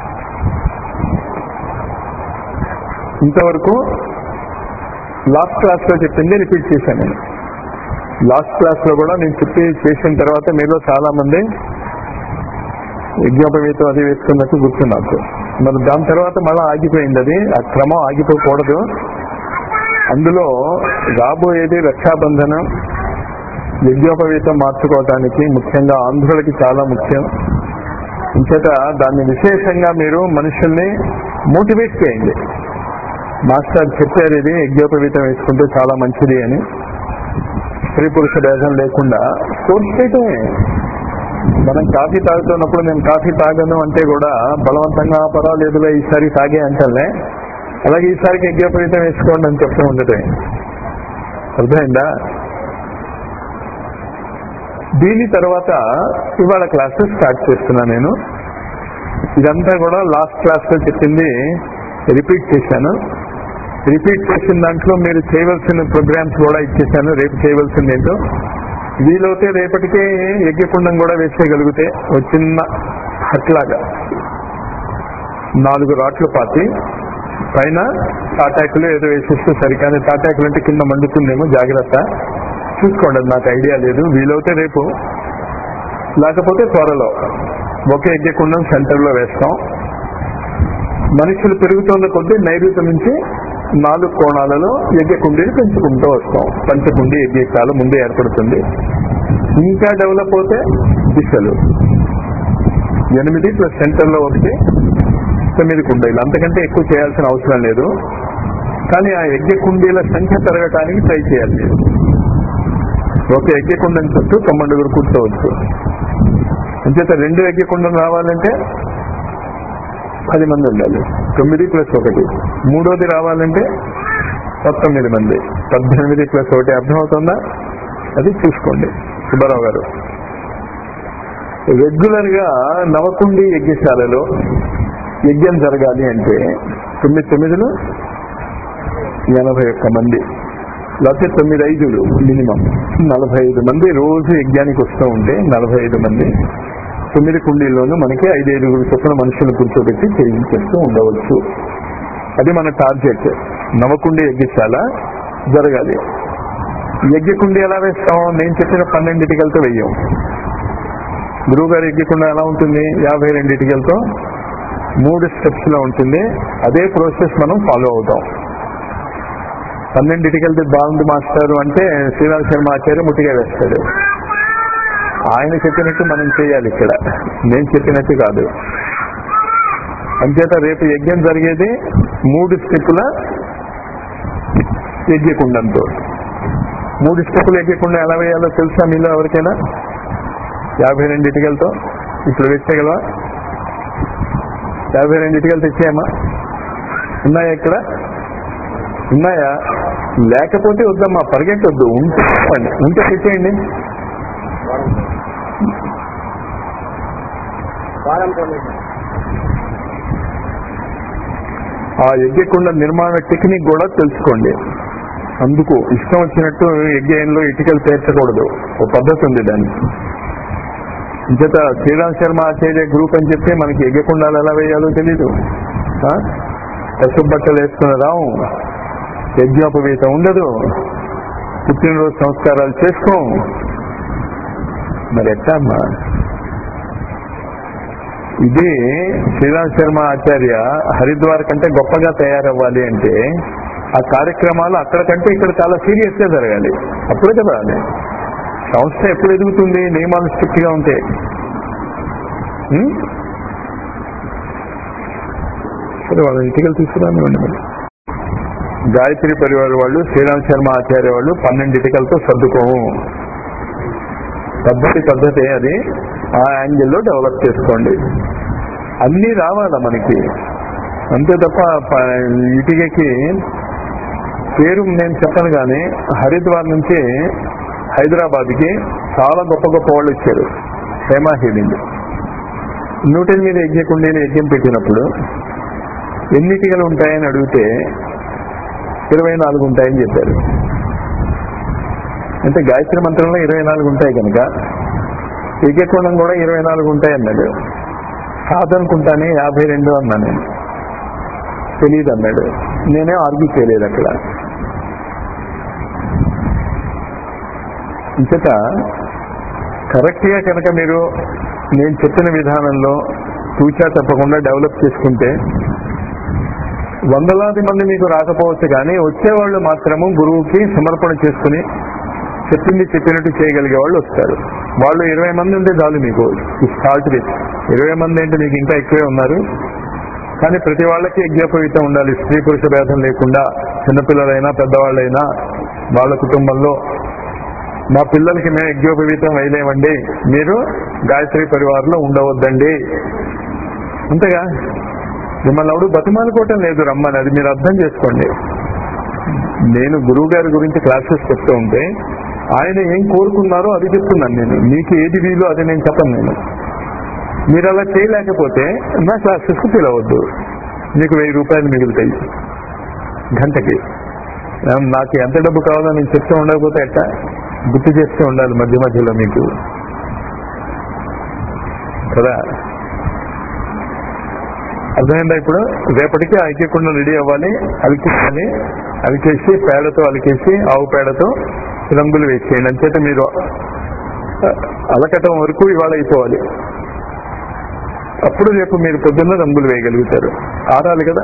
ఇంతవరకు లాస్ట్ క్లాస్ లో చెప్పింది రిపీట్ చేశాను నేను. లాస్ట్ క్లాస్ లో కూడా నేను చెప్పి చేసిన తర్వాత మీలో చాలా మంది యజ్ఞోపవీతం అది వేసుకున్నట్టు గుర్తు నాకు. మరి దాని తర్వాత మళ్ళీ ఆగిపోయింది. అది ఆ క్రమం ఆగిపోకూడదు. అందులో రాబోయేది రక్షాబంధనం, యజ్ఞోపవీతం మార్చుకోవటానికి ముఖ్యంగా ఆంధ్రులకి చాలా ముఖ్యం. ఇంచేత దాన్ని విశేషంగా మీరు మనుషుల్ని మోటివేట్ చేయండి. మాస్టర్ చెప్పారు ఇది యజ్ఞోపవీతం వేసుకుంటే చాలా మంచిది అని. స్త్రీ పురుష భేదం లేకుండా ఫోర్స్ చేయటమే. మనం కాఫీ తాగుతున్నప్పుడు నేను కాఫీ తాగను అంటే కూడా బలవంతంగా పర్వాలేదుగా ఈసారి తాగే అంటలే, అలాగే ఈసారికి యజ్ఞోపవీతం వేసుకోండి అని చెప్తూ ఉండటమే. అర్థమైందా? దీని తర్వాత ఇవాళ క్లాసెస్ స్టార్ట్ చేస్తున్నా నేను. ఇదంతా కూడా లాస్ట్ క్లాస్ లో చెప్పింది రిపీట్ చేశాను. రిపీట్ చేసిన దాంట్లో మీరు చేయవలసిన ప్రోగ్రామ్స్ కూడా ఇచ్చేసాను. రేపు చేయవలసింది ఏంటో వీలైతే రేపటికే యజ్ఞకుండం కూడా వేసేయగలిగితే ఒక చిన్న హట్లాగా నాలుగు రాట్లు పాతి పైన తాటాకులు ఏదో వేసేస్తే సరికాని, తాటాకులు అంటే కింద మండుతుందేమో, జాగ్రత్త చూసుకోండి. అది నాకు ఐడియా లేదు. వీలైతే రేపు, లేకపోతే త్వరలో ఒకే యజ్ఞకుండం సెంటర్ లో వేస్తాం. మనుషులు పెరుగుతున్న కొద్దీ నైరుతి నుంచి నాలుగు కోణాలలో యజ్ఞకుండీని పెంచుకుంటూ వస్తాం. పంచకుండి యజ్ఞకాలు ముందే ఏర్పడుతుంది. ఇంకా డెవలప్ అవుతే దిశలు ఎనిమిది ప్లస్ సెంటర్ లో ఒకటి తొమ్మిది కుండీలు. అంతకంటే ఎక్కువ చేయాల్సిన అవసరం లేదు. కానీ ఆ యజ్ఞ కుండీల సంఖ్య పెరగటానికి ట్రై చేయాలి. ఒక యజ్ఞకుండం చుట్టూ తొమ్మిదిగురు కూర్చోవచ్చు. అంచేత రెండు యజ్ఞకుండం రావాలంటే పది మంది ఉండాలి. తొమ్మిది ప్లస్ ఒకటి. మూడోది రావాలంటే పంతొమ్మిది మంది. పద్దెనిమిది ప్లస్ ఒకటి. అర్థమవుతుందా? అది చూసుకోండి సుబ్బారావు గారు. రెగ్యులర్ గా నవకుండి యజ్ఞశాలలో యజ్ఞం జరగాలి అంటే తొమ్మిది తొమ్మిదిలు ఎనభై ఒక్క మంది, లేకపోతే తొమ్మిది ఐదులు మినిమం నలభై ఐదు మంది రోజు యజ్ఞానికి వస్తూ ఉంటే నలభై ఐదు మంది తొమ్మిది కుండీల్లోనూ మనకి ఐదు ఐదుగురు చొప్పున మనుషులు కూర్చోబెట్టి చేయించేస్తూ ఉండవచ్చు. అది మన టార్గెట్. నవకుండి యజ్ఞశాల జరగాలి. యజ్ఞకుండి ఎలా వేస్తాం? నేను చెప్పిన పన్నెండు ఇటుకలతో వెయ్యం. గురువు గారి యజ్ఞకుండ ఎలా ఉంటుంది? యాభై రెండు ఇటుకలతో మూడు స్టెప్స్ లో ఉంటుంది. అదే ప్రాసెస్ మనం ఫాలో అవుతాం. పన్నెండు ఇటుకలది బాగుంది మాస్టర్ అంటే శ్రీరామ్ శర్మ ఆచార్య ముట్టిగా వేస్తాడు. ఆయన చెప్పినట్టు మనం చేయాలి. ఇక్కడ నేను చెప్పినట్టు కాదు. అంచేత రేపు యజ్ఞం జరిగేది మూడు స్టెప్పుల యజ్ఞకుండంతో. మూడు స్టెప్పుల యజ్ఞకుండం ఎలా వేయాలో తెలుసా మీలో ఎవరికైనా? యాభై రెండు ఇటుకలతో ఇప్పుడు వేసేయగలవా? యాభై రెండు ఇటుకలు తెచ్చాయమ్మా? ఉన్నాయా? ఇక్కడ ఉన్నాయా? లేకపోతే వద్దమ్మా, పరిగెట్టొద్దు. ఉంటే ఉంటే తెచ్చేయండి. ఆ యజ్ఞకుండ నిర్మాణ టెక్నిక్ కూడా తెలుసుకోండి. అందుకు ఇష్టం వచ్చినట్టు యజ్ఞంలో ఇటుకలు పేర్చకూడదు. ఒక పద్ధతి ఉంది దానికి. ఇంచేత శ్రీరామ్ శర్మ ఆచార్య గ్రూప్ అని చెప్పి మనకి యజ్ఞకుండాలు ఎలా వేయాలో తెలీదు. పసుపు బట్టలు వేసుకున్న రావు, యజ్ఞోపవీతం ఉండదు, పుట్టినరోజు సంస్కారాలు చేసుకోం. మరి ఎట్టా అమ్మా? ఇది శ్రీరామ్ శర్మ ఆచార్య హరిద్వార్ కంటే గొప్పగా తయారవ్వాలి అంటే ఆ కార్యక్రమాలు అక్కడ కంటే ఇక్కడ చాలా సీరియస్ గా జరగాలి. అప్పుడే కదా సంస్థ ఎప్పుడు ఎదుగుతుంది? నియమాలు స్ట్రిక్ట్ గా ఉంటే. సరే, వాళ్ళ ఇటుకలు తీసుకురానివ్వండి. మరి గాయత్రి పరివార్ వాళ్ళు, శ్రీరామ్ శర్మ ఆచార్య వాళ్ళు పన్నెండు ఇటుకలతో సర్దుకోము. పద్ధతి పద్ధతే అది. ఆ యాంగిల్లో డెవలప్ చేసుకోండి. అన్నీ రావాలా మనకి. అంతే తప్ప ప- ఇటుకకి పేరు నేను చెప్పను కానీ హరిద్వార్ నుంచి హైదరాబాద్కి చాలా గొప్ప గొప్ప వాళ్ళు వచ్చారు హేమా హీలింగ్. నూట ఎనిమిది యజ్ఞకుండీలు యజ్ఞం పెట్టినప్పుడు ఎన్ని ఇటుకలు ఉంటాయని అడిగితే ఇరవై నాలుగు ఉంటాయని చెప్పారు. అంటే గాయత్రి మంత్రంలో ఇరవై నాలుగు ఉంటాయి కనుక యజ్ఞకుండం కూడా ఇరవై నాలుగు ఉంటాయి అన్నాడు. కాదనుకుంటానే యాభై రెండు అన్నా నేను, తెలియదు అన్నాడు. నేనే ఆర్గ్యూ చేయలేదు అక్కడ. ఇంచేత కరెక్ట్గా కనుక మీరు నేను చెప్పిన విధానంలో తూచా తప్పకుండా డెవలప్ చేసుకుంటే వందలాది మంది మీకు రాకపోవచ్చు, కానీ వచ్చేవాళ్ళు మాత్రము గురువుకి సమర్పణ చేసుకుని చెప్పింది చెప్పినట్టు చేయగలిగే వాళ్ళు వస్తారు. వాళ్ళు ఇరవై మంది ఉంటే చాలు మీకు స్టార్ట్ విత్. ఇరవై మంది అంటే మీకు ఇంకా ఎక్కువే ఉన్నారు, కానీ ప్రతి వాళ్ళకి యజ్ఞోపవీతం ఉండాలి. స్త్రీ పురుష భేదం లేకుండా చిన్నపిల్లలైనా పెద్దవాళ్ళైనా వాళ్ళ కుటుంబంలో మా పిల్లలకి మేము యజ్ఞోపవీతం వేయలేమండి, మీరు గాయత్రి పరివారంలో ఉండవద్దండి. అంతేగా, మిమ్మల్ని ఎవడు బతిమాలుకోవటం లేదు రమ్మని. అది మీరు అర్థం చేసుకోండి. నేను గురువు గారి గురించి క్లాసెస్ చెప్తూ ఉంటే ఆయన ఏం కోరుకున్నారో అది చెప్తున్నాను నేను. మీకు ఏది వీలు అది నేను చెప్పను. నేను మీరు అలా చేయలేకపోతే నా క్లాసెస్కి పిలవద్దు, మీకు వెయ్యి రూపాయలు మిగులుతాయి గంటకి. నాకు ఎంత డబ్బు కావాలో నేను చెప్తూ ఉండకపోతే ఎట్టా, గుర్తు చేస్తూ ఉండాలి మధ్య మధ్యలో మీకు కదా. అర్థమైందా? ఇప్పుడు రేపటికి ఐక్యకుండా రెడీ అవ్వాలి. అలికేయాలి, అలికేసి పేడతో అలికేసి ఆవు పేడతో రంగులు వేసేయండి. అంచేత మీరు అలకటం వరకు ఇవాళ అయిపోవాలి. అప్పుడు రేపు మీరు పొద్దున్న రంగులు వేయగలుగుతారు. ఆరాలి కదా.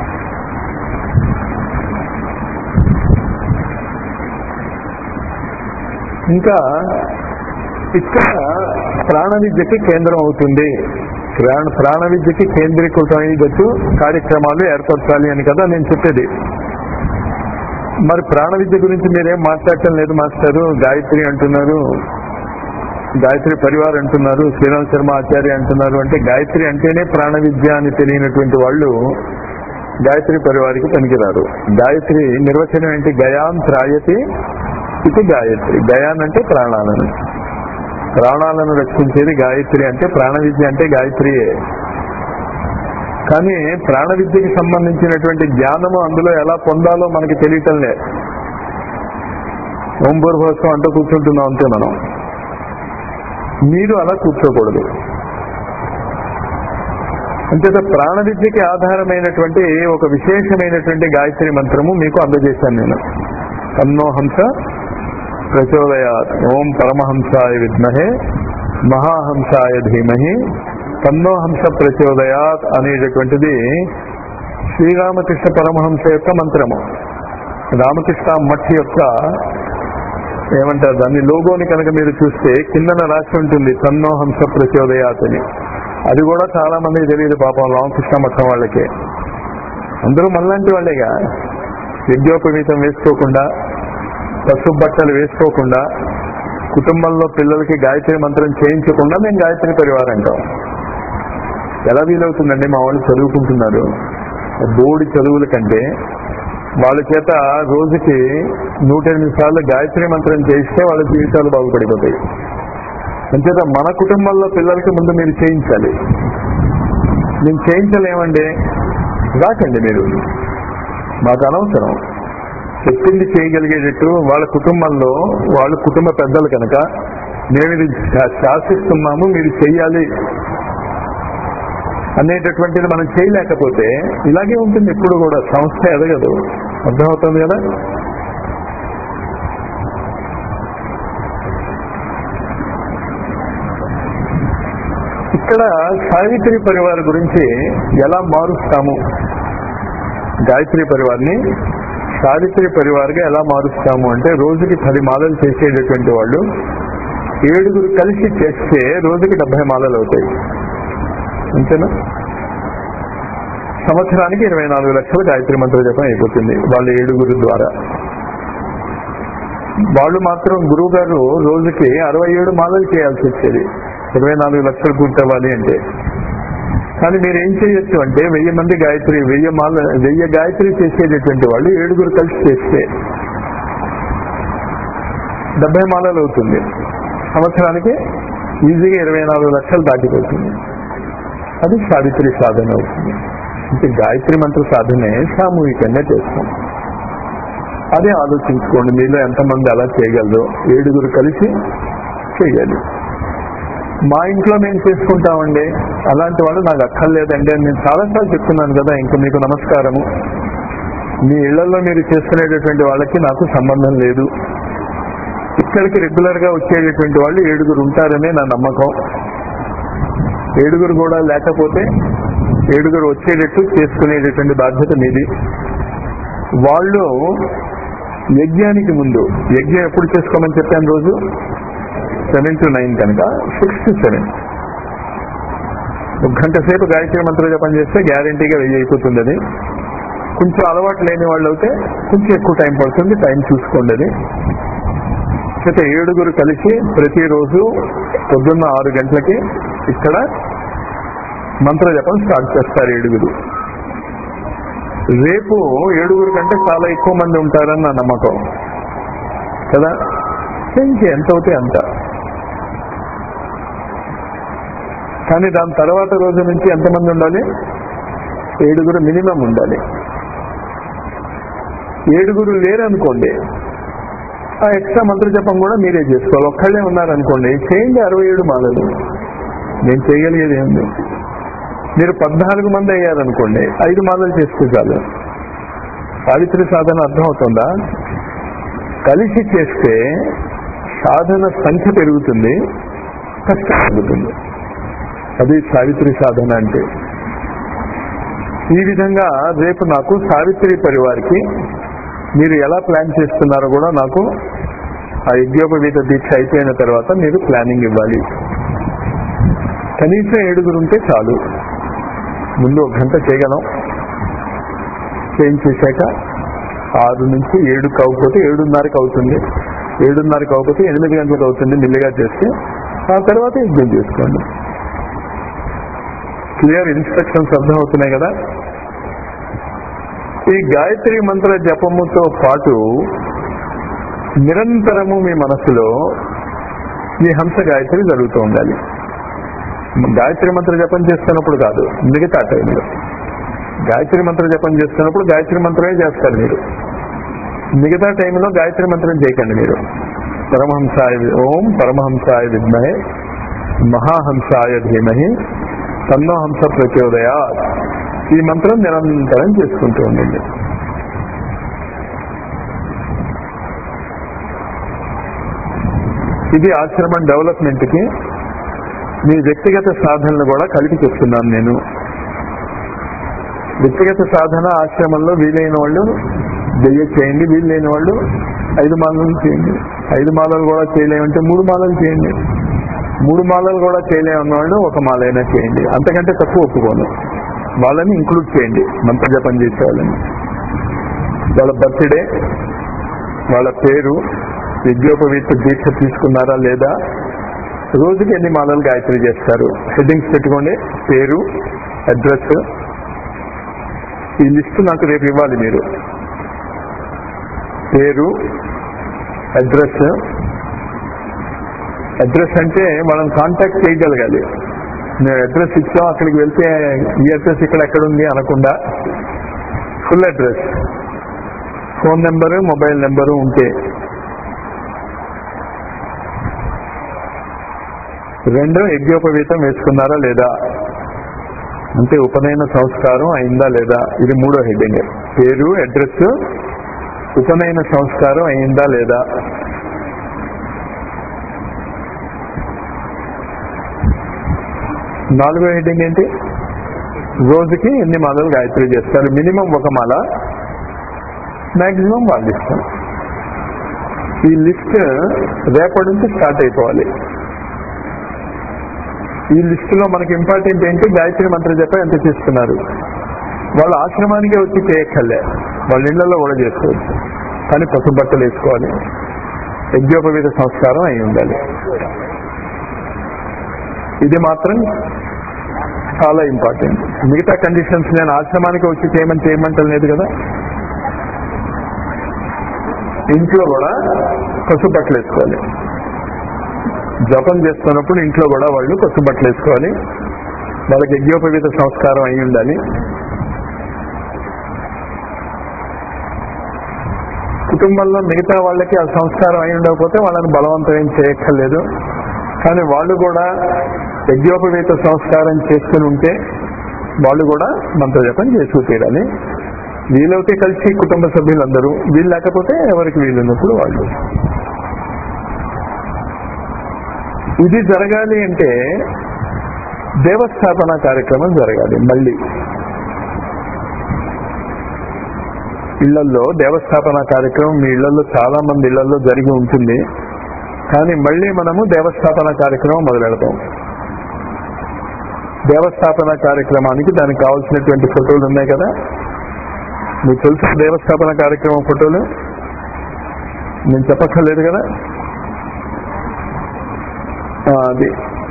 ఇంకా ఇక్కడ ప్రాణ విద్యకి కేంద్రం అవుతుంది. ప్రాణ ప్రాణ విద్యకి కేంద్రీకృతమైనట్టు కార్యక్రమాలు ఏర్పరచాలి అని కదా నేను చెప్పేది. మరి ప్రాణ విద్య గురించి మీరేం మాట్లాడటం లేదు మాస్టారు. గాయత్రి అంటున్నారు, గాయత్రి పరివార్ అంటున్నారు, శ్రీరామ్ శర్మ ఆచార్య అంటున్నారు. అంటే గాయత్రి అంటేనే ప్రాణ విద్య అని తెలియనటువంటి వాళ్ళు గాయత్రి పరివారికి పనికిరారు. గాయత్రి నిర్వచనం ఏంటి? గయాం త్రాయతి ఇది గాయత్రి. గయాన్ అంటే ప్రాణాలను, ప్రాణాలను రక్షించేది గాయత్రి. అంటే ప్రాణ విద్య అంటే గాయత్రియే. కానీ ప్రాణ విద్యకి సంబంధించినటువంటి జ్ఞానము అందులో ఎలా పొందాలో మనకి తెలియటం లే. ఓం భూర్భువస్వం అంటూ కూర్చుంటున్నాం అంతే మనం. మీరు అలా కూర్చోకూడదు. అంచేత ప్రాణ విద్యకి ఆధారమైనటువంటి ఒక విశేషమైనటువంటి గాయత్రి మంత్రము మీకు అందజేశాను నేను. తన్నో హంస ప్రచోదయాత్, ఓం పరమహంసాయ విద్మహే మహాహంసాయ ధీమహి తన్నో హంస ప్రచోదయాత్ అనేటటువంటిది శ్రీరామకృష్ణ పరమహంస యొక్క మంత్రము. రామకృష్ణ మఠ్ యొక్క ఏమంటారు దాన్ని లోగోని కనుక మీరు చూస్తే కిందన రాసి ఉంటుంది తన్నో హంస ప్రచోదయాత్ అని. అది కూడా చాలా మందికి తెలియదు పాపం, రామకృష్ణ మఠం వాళ్ళకే. అందరూ మనలాంటి వాళ్ళేగా. యజ్ఞోపవీతం వేసుకోకుండా, పసుపు బట్టలు వేసుకోకుండా, కుటుంబంలో పిల్లలకి గాయత్రి మంత్రం చేయించకుండా మేము గాయత్రి పరివారం అంటాం. ఎలా వీలవుతుందండి? మా వాళ్ళు చదువుకుంటున్నారు, బోర్డు చదువుల కంటే వాళ్ళ చేత రోజుకి నూట ఎనిమిది సార్లు గాయత్రి మంత్రం చేయిస్తే వాళ్ళ జీవితాలు బాగుపడిపోతాయి. అంచేత మన కుటుంబంలో పిల్లలకి ముందు మీరు చేయించాలి. మేము చేయించలేమండి, రాకండి మీరు, మాకు అనవసరం. చెప్పింది చేయగలిగేటట్టు వాళ్ళ కుటుంబంలో వాళ్ళ కుటుంబ పెద్దలు కనుక మేము ఇది శాసిస్తున్నాము మీరు చెయ్యాలి అనేటటువంటిది మనం చేయలేకపోతే ఇలాగే ఉంటుంది ఎప్పుడు కూడా. సంస్థ ఎదగదు. అర్థమవుతుంది కదా. ఇక్కడ సావిత్రి పరివార్ గురించి ఎలా మారుస్తాము, గాయత్రి పరివార్ని సావిత్రి పరివార్గా ఎలా మారుస్తాము అంటే, రోజుకి పది మాలలు చేసేటటువంటి వాళ్ళు ఏడుగురు కలిసి చేస్తే రోజుకి డెబ్బై మాలలు అవుతాయి. అంతేనా? సంవత్సరానికి ఇరవై నాలుగు లక్షల గాయత్రి మంత్ర జపం అయిపోతుంది వాళ్ళ ఏడుగురు ద్వారా. వాళ్ళు మాత్రం గురువు గారు రోజుకి అరవై ఏడు మాలలు చేయాల్సి వచ్చేది ఇరవై నాలుగు లక్షలు పూర్తవ్వాలి అంటే. కానీ మీరు ఏం చేయొచ్చు అంటే వెయ్యి మంది గాయత్రి వెయ్యి మాల వెయ్యి గాయత్రి చేసేటటువంటి వాళ్ళు ఏడుగురు కలిసి చేస్తే డెబ్బై మాలలు అవుతుంది. సంవత్సరానికి ఈజీగా ఇరవై నాలుగు లక్షలు దాటిపోతుంది. అది సావిత్రి సాధన అవుతుంది. అంటే గాయత్రి మంత్ర సాధనే సామూహికంగా చేస్తాం. అదే ఆలోచించుకోండి, మీలో ఎంతమంది అలా చేయగలరు. ఏడుగురు కలిసి చేయాలి. మా ఇంట్లో మేము చేసుకుంటామండి, అలాంటి వాళ్ళు నాకు అక్కర్లేదండి అని నేను చాలాసార్లు చెప్తున్నాను కదా. ఇంకా మీకు నమస్కారము. మీ ఇళ్లలో మీరు చేసుకునేటటువంటి వాళ్ళకి నాకు సంబంధం లేదు. ఇక్కడికి రెగ్యులర్ గా వచ్చేటటువంటి వాళ్ళు ఏడుగురు ఉంటారనే నా నమ్మకం. ఏడుగురు కూడా లేకపోతే ఏడుగురు వచ్చేటట్టు చేసుకునేటటువంటి బాధ్యత మీది. వాళ్ళు యజ్ఞానికి ముందు, యజ్ఞం ఎప్పుడు చేసుకోమని చెప్పాను రోజు సెవెన్ టు నైన్ కనుక సిక్స్ టు సెవెన్ ఒక గంట సేపు గాయత్రి మంత్ర జపం చేస్తే గ్యారంటీగా వెయ్యి అయిపోతుంది. అది కొంచెం అలవాటు లేని వాళ్ళు అయితే కొంచెం ఎక్కువ టైం పడుతుంది, టైం చూసుకోండి. అది అయితే ఏడుగురు కలిసి ప్రతిరోజు పొద్దున్న ఆరు గంటలకి ఇక్కడ మంత్ర జపం స్టార్ట్ చేస్తారు ఏడుగురు. రేపు ఏడుగురు కంటే చాలా ఎక్కువ మంది ఉంటారని నా నమ్మకం కదా. ఇంకే ఎంత అవుతే అంత. కానీ దాని తర్వాత రోజు నుంచి ఎంతమంది ఉండాలి? ఏడుగురు మినిమం ఉండాలి. ఏడుగురు లేరనుకోండి, ఆ ఎక్స్ట్రా మంత్ర జపం కూడా మీరే చేసుకోవాలి. ఒక్కళ్ళే ఉన్నారనుకోండి, చేయండి అరవై ఏడు మాలలు. నేను చేయగలిగేది ఏముంది? మీరు పద్నాలుగు మంది అయ్యారనుకోండి, ఐదు మాలలు చేస్తే చాలు. సావిత్రి సాధన అర్థమవుతుందా? కలిసి చేస్తే సాధన సంఖ్య పెరుగుతుంది, కష్టం తగ్గుతుంది. అది సావిత్రి సాధన అంటే. ఈ విధంగా రేపు నాకు సావిత్రి పరివారికి మీరు ఎలా ప్లాన్ చేస్తున్నారో కూడా నాకు ఆ యజ్ఞోపవీత దీక్ష అయిపోయిన తర్వాత మీరు ప్లానింగ్ ఇవ్వాలి. కనీసం ఏడుగురు ఉంటే చాలు. ముందు ఒక గంట చేయగలం, చేయించేశాక ఆరు నుంచి ఏడు కాకపోతే ఏడున్నరకు అవుతుంది, ఏడున్నరకు కాకపోతే ఎనిమిది గంటలకు అవుతుంది. మెల్లిగా చేస్తే ఆ తర్వాత యజ్ఞం చేసుకోండి. క్లియర్ ఇన్స్ట్రక్షన్స్ అర్థమవుతున్నాయి కదా. ఈ గాయత్రి మంత్ర జపముతో పాటు నిరంతరము మీ మనసులో ఈ హంస గాయత్రి జరుగుతూ ఉండాలి. గాయత్రి మంత్ర జపం చేస్తున్నప్పుడు కాదు, మిగతా టైంలో. గాయత్రి మంత్ర జపం చేస్తున్నప్పుడు గాయత్రి మంత్రమే చేస్తారు మీరు. మిగతా టైంలో గాయత్రి మంత్రం చేయకండి మీరు. పరమహంసాయ ఓం పరమహంసాయ విద్మహే మహాహంసాయ ధీమహి తన్నో హంస ప్రచోదయాత్. ఈ మంత్రం నిరంతరం చేసుకుంటూ ఉండండి. ఇది ఆశ్రమం డెవలప్మెంట్ కి మీ వ్యక్తిగత సాధనలు కూడా కలిపి చెప్తున్నాను నేను. వ్యక్తిగత సాధన ఆశ్రమంలో వీలైన వాళ్ళు వెయ్యి చేయండి, వీలు లేని వాళ్ళు ఐదు మాలలు చేయండి. ఐదు మాలలు కూడా చేయలేమంటే మూడు మాలలు చేయండి. మూడు మాలలు కూడా చేయలేమన్న వాళ్ళు ఒక మాలైనా చేయండి. అంతకంటే తక్కువ ఒప్పుకోను. వాళ్ళని ఇంక్లూడ్ చేయండి మంత్ర జపం చేసే వాళ్ళని. వాళ్ళ బర్త్డే, వాళ్ళ పేరు, యజ్ఞోపవీత దీక్ష తీసుకున్నారా లేదా, రోజుకి ఎన్ని మాలలు గాయత్రి చేస్తారు, హెడ్డింగ్స్ పెట్టుకోండి. పేరు, అడ్రస్, ఈ లిస్టు నాకు రేపు ఇవ్వాలి మీరు. పేరు, అడ్రస్. అడ్రస్ అంటే మనం కాంటాక్ట్ చేయగలగాలి. నేను అడ్రస్ ఇచ్చాం, అక్కడికి వెళ్తే ఈ అడ్రస్ ఇక్కడ ఎక్కడ ఉంది అనకుండా full address, phone number, mobile number ఉంటే. రెండు, యజ్ఞోపవీతం వేసుకున్నారా లేదా, అంటే ఉపనయన సంస్కారం అయిందా లేదా. ఇది మూడో హెడ్డింగ్. పేరు, అడ్రస్, ఉపనయన సంస్కారం అయిందా లేదా. నాలుగో హెడ్డింగ్ ఏంటి? రోజుకి ఎన్ని మాలలు గాయత్రి చేస్తారు. మినిమం ఒక మాల, మాక్సిమం వాళ్ళు ఇష్టం. ఈ లిస్ట్ రేపటి నుంచి స్టార్ట్ అయిపోవాలి. ఈ లిస్టులో మనకి ఇంపార్టెంట్ ఏంటి? గాయత్రి మంత్ర జప ఎంత చేస్తున్నారు. వాళ్ళ ఆశ్రమానికే వచ్చి చేయక్కర్లే, వాళ్ళ ఇళ్లలో కూడా చేసుకోవచ్చు. కానీ పసుపు బట్టలు వేసుకోవాలి, యజ్ఞోపవీత సంస్కారం అయి ఉండాలి. ఇది మాత్రం చాలా ఇంపార్టెంట్. మిగతా కండిషన్స్ నేను ఆశ్రమానికి వచ్చి చేయమని చేయమంటలేదు కదా. ఇంట్లో కూడా పసుపు బట్టలు వేసుకోవాలి. జపం చేస్తున్నప్పుడు ఇంట్లో కూడా వాళ్ళు పసుపు బట్టలు వేసుకోవాలి. వాళ్ళకి యజ్ఞోపవీత సంస్కారం అయి ఉండాలి. కుటుంబంలో మిగతా వాళ్ళకి ఆ సంస్కారం అయి ఉండకపోతే వాళ్ళని బలవంతం ఏం చేయక్కర్లేదు. కానీ వాళ్ళు కూడా యజ్ఞోపవీత సంస్కారం చేసుకుని ఉంటే వాళ్ళు కూడా మంత్రజపం చేస్తూ తీరాలి. వీలైతే కలిసి కుటుంబ సభ్యులందరూ, వీలు లేకపోతే ఎవరికి వీలున్నప్పుడు వాళ్ళు. ఇది జరగాలి అంటే దేవస్థాపన కార్యక్రమం జరగాలి. మళ్ళీ ఇళ్లలో దేవస్థాపన కార్యక్రమం మీ ఇళ్లలో చాలా మంది ఇళ్లలో జరిగి ఉంటుంది. కానీ మళ్ళీ మనము దేవస్థాపన కార్యక్రమం మొదలెడతాం. దేవస్థాపన కార్యక్రమానికి దానికి కావాల్సినటువంటి ఫోటోలు ఉన్నాయి కదా, మీకు తెలుసు దేవస్థాపన కార్యక్రమం ఫోటోలు నేను చెప్పక్కర్లేదు కదా. అది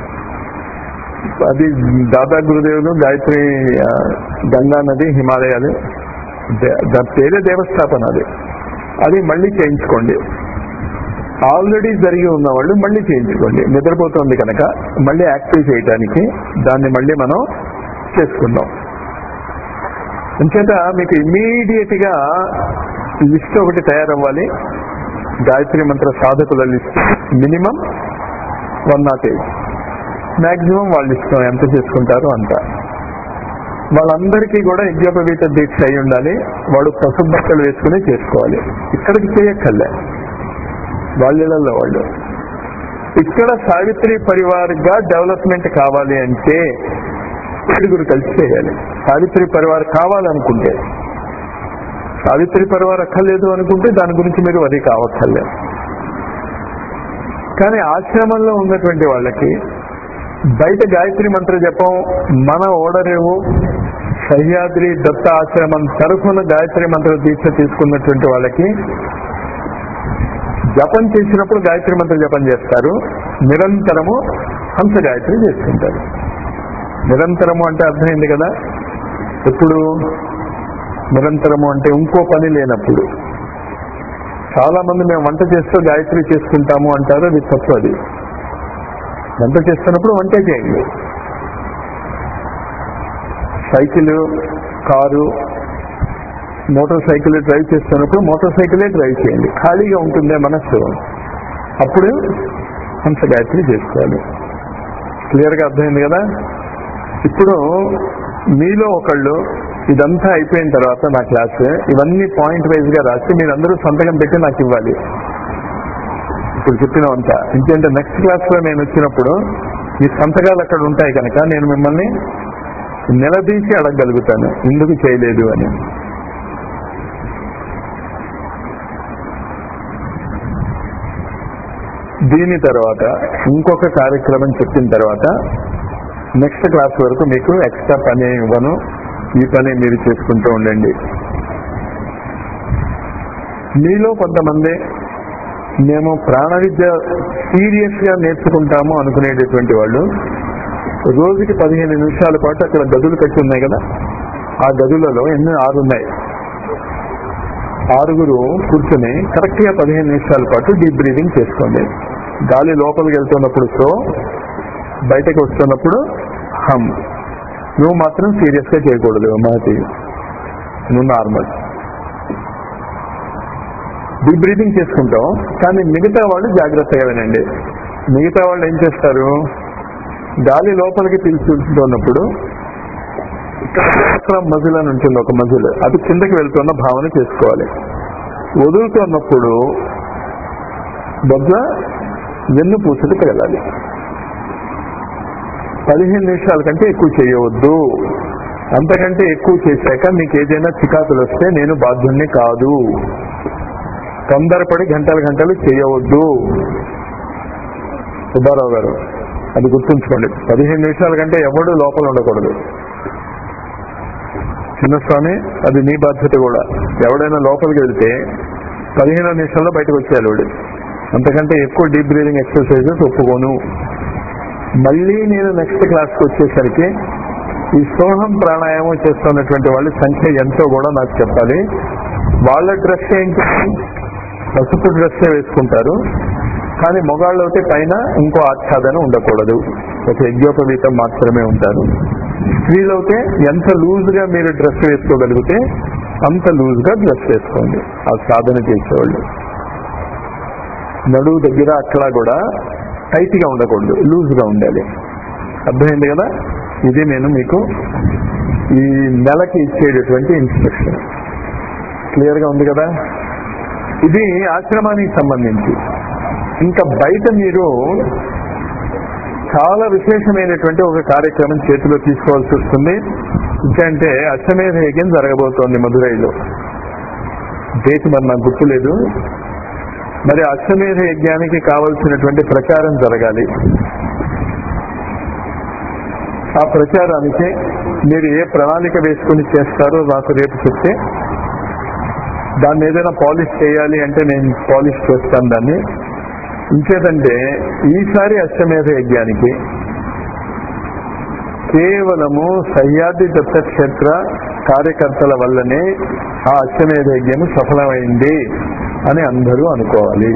అది దాదా గురుదేవులు, గాయత్రి, గంగా నది, హిమాలయాలు, దాని పేరే దేవస్థాపన. అది అది మళ్ళీ చేయించుకోండి. ఆల్రెడీ జరిగి ఉన్న వాళ్ళు మళ్ళీ చేయించుకోండి. నిద్రపోతుంది కనుక మళ్ళీ యాక్టివ్ చేయడానికి దాన్ని మళ్ళీ మనం చేసుకుందాం. అంచేత మీకు ఇమ్మీడియట్ గా లిస్ట్ ఒకటి తయారవ్వాలి. గాయత్రి మంత్ర సాధకుల list minimum one naught eight, maximum వాళ్ళు ఇష్టం ఎంత చేసుకుంటారో అంత. వాళ్ళందరికీ కూడా యజ్ఞోపవీత దీక్ష అయి ఉండాలి. వాడు పసుపు బట్టలు వేసుకుని చేసుకోవాలి. ఇక్కడికి చేయక్కర్లే, వాళ్ళలో వాళ్ళు. ఇక్కడ సావిత్రి పరివార్గా డెవలప్మెంట్ కావాలి అంటే ఏడుగురు కలిసి చేయాలి. సావిత్రి పరివార్ కావాలనుకుంటే, సావిత్రి పరివార్ అక్కర్లేదు అనుకుంటే దాని గురించి మీరు అది కావక్కర్లేదు. కానీ ఆశ్రమంలో ఉన్నటువంటి వాళ్ళకి బయట గాయత్రి మంత్ర జపం మన ఓడరేవు సహ్యాద్రి దత్త ఆశ్రమం తరఫున గాయత్రి మంత్ర దీక్ష తీసుకున్నటువంటి వాళ్ళకి జపం చేసినప్పుడు గాయత్రి మంత్ర జపం చేస్తారు, నిరంతరము హంస గాయత్రి చేసుకుంటారు. నిరంతరము అంటే అర్థమైంది కదా. ఎప్పుడు నిరంతరము అంటే ఇంకో పని లేనప్పుడు. చాలా మంది మేము వంట చేస్తూ గాయత్రి చేసుకుంటాము అంటారు, అది తప్పు. అది వంట చేస్తున్నప్పుడు వంటే చేయండి. Cycle, car, motor cycle drive చేస్తున్నప్పుడు మోటార్ సైకిలే డ్రైవ్ చేయండి. ఖాళీగా ఉంటుందే మనస్సు, అప్పుడు హంస గాయత్రి చేసుకోవాలి. క్లియర్గా అర్థమైంది కదా. ఇప్పుడు మీలో ఒకళ్ళు ఇదంతా అయిపోయిన తర్వాత నా క్లాస్ ఇవన్నీ పాయింట్ వైజ్ గా రాసి మీరందరూ సంతకం పెట్టి నాకు ఇవ్వాలి. ఇప్పుడు చెప్పినవంతా ఇంకేంటే నెక్స్ట్ క్లాస్ లో నేను వచ్చినప్పుడు ఈ సంతకాలు అక్కడ ఉంటాయి కనుక నేను మిమ్మల్ని నిలదీసి అడగగలుగుతాను ఎందుకు చేయలేదు అని. దీని తర్వాత ఇంకొక కార్యక్రమం చెప్పిన తర్వాత నెక్స్ట్ క్లాస్ వరకు మీకు ఎక్స్ట్రా పని ఇవ్వను, ఈ పని మీరు చేసుకుంటూ ఉండండి. మీలో కొంతమంది మేము ప్రాణ విద్య సీరియస్ గా నేర్చుకుంటాము అనుకునేటటువంటి వాళ్ళు రోజుకి పదిహేను నిమిషాల పాటు అక్కడ గదులు కట్టి ఉన్నాయి కదా, ఆ గదులలో ఎన్ని ఆరు ఉన్నాయి, ఆరుగురు కూర్చొని కరెక్ట్ గా పదిహేను నిమిషాల పాటు డీప్ బ్రీదింగ్ చేసుకోండి. గాలి లోపలికి వెళ్తున్నప్పుడు సో, బయటకు వస్తున్నప్పుడు హమ్. నువ్వు మాత్రం సీరియస్ గా చేయకూడదు మహతి, నువ్వు నార్మల్ డీప్ బ్రీదింగ్ చేసుకుంటాం. కానీ మిగతా వాళ్ళు జాగ్రత్తగా వినండి. మిగతా వాళ్ళు ఏం చేస్తారు, గాలి లోపలికి పీల్చుకుంటున్నప్పుడు ఇక్కడ మజిల్ అని ఉంటుంది, ఒక మజిల్ అది కిందకి వెళ్తున్న భావన చేసుకోవాలి. వదులుతున్నప్పుడు బొజ్జ వెన్ను పూసకి వెళ్ళాలి. పదిహేను నిమిషాల కంటే ఎక్కువ చేయవద్దు. అంతకంటే ఎక్కువ చేశాక మీకు ఏదైనా చికాకులు వస్తే నేను బాధ్యుణ్ణి కాదు. తొందరపడి గంటలు గంటలు చేయవద్దు. సుబ్బారావు గారు అది గుర్తుంచుకోండి. పదిహేను నిమిషాల కంటే ఎవడు లోపల ఉండకూడదు. చిన్నస్వామి అది నీ బాధ్యత కూడా. ఎవడైనా లోపలికి వెళ్తే పదిహేను నిమిషాల్లో బయటకు వచ్చేయాలి వాడు. అంతకంటే ఎక్కువ డీప్ బ్రీదింగ్ ఎక్సర్సైజెస్ ఒప్పుకోను. మళ్ళీ నేను నెక్స్ట్ క్లాస్కి వచ్చేసరికి ఈ సోహం ప్రాణాయామం చేస్తున్నటువంటి వాళ్ళ సంఖ్య ఎంతో కూడా నాకు చెప్పాలి. వాళ్ళ డ్రెస్ ఏంటి, పసుపు డ్రెస్సే వేసుకుంటారు, కానీ మొగాళ్ళు అయితే పైన ఇంకో ఆచ్ఛాదన ఉండకూడదు, ఒక యజ్ఞోపవీతం మాత్రమే ఉంటారు. స్త్రీలు అయితే ఎంత లూజ్గా మీరు డ్రెస్ వేసుకోగలిగితే అంత లూజ్గా డ్రెస్ వేసుకోండి. ఆ సాధన చేసేవాళ్ళు నడువు దగ్గర అక్కడ కూడా టైట్గా ఉండకూడదు, లూజ్గా ఉండాలి. అర్థమైంది కదా? ఇది నేను మీకు ఈ నెలకి ఇచ్చేటటువంటి ఇన్స్ట్రక్షన్. క్లియర్గా ఉంది కదా? ఇది ఆశ్రమానికి సంబంధించి. ఇంకా బయట మీరు చాలా విశేషమైనటువంటి ఒక కార్యక్రమం చేతిలో తీసుకోవాల్సి వస్తుంది. ఇంకంటే అశ్వమేధ యజ్ఞం జరగబోతోంది మధురైలో. డేట్ మరి నాకు గుర్తులేదు. మరి అశ్వమేధ యజ్ఞానికి కావలసినటువంటి ప్రచారం జరగాలి. ఆ ప్రచారానికి మీరు ఏ ప్రణాళిక వేసుకుని చేస్తారో నాకు రేపు చెప్తే దాన్ని ఏదైనా పాలిష్ చేయాలి అంటే నేను పాలిష్ చేస్తాను దాన్ని. ఇంకేదంటే ఈసారి అశ్వమేధ యజ్ఞానికి కేవలము సహ్యాద్రి దత్తక్షేత్ర కార్యకర్తల వల్లనే ఆ అశ్వమేధ యజ్ఞం సఫలమైంది అని అందరూ అనుకోవాలి.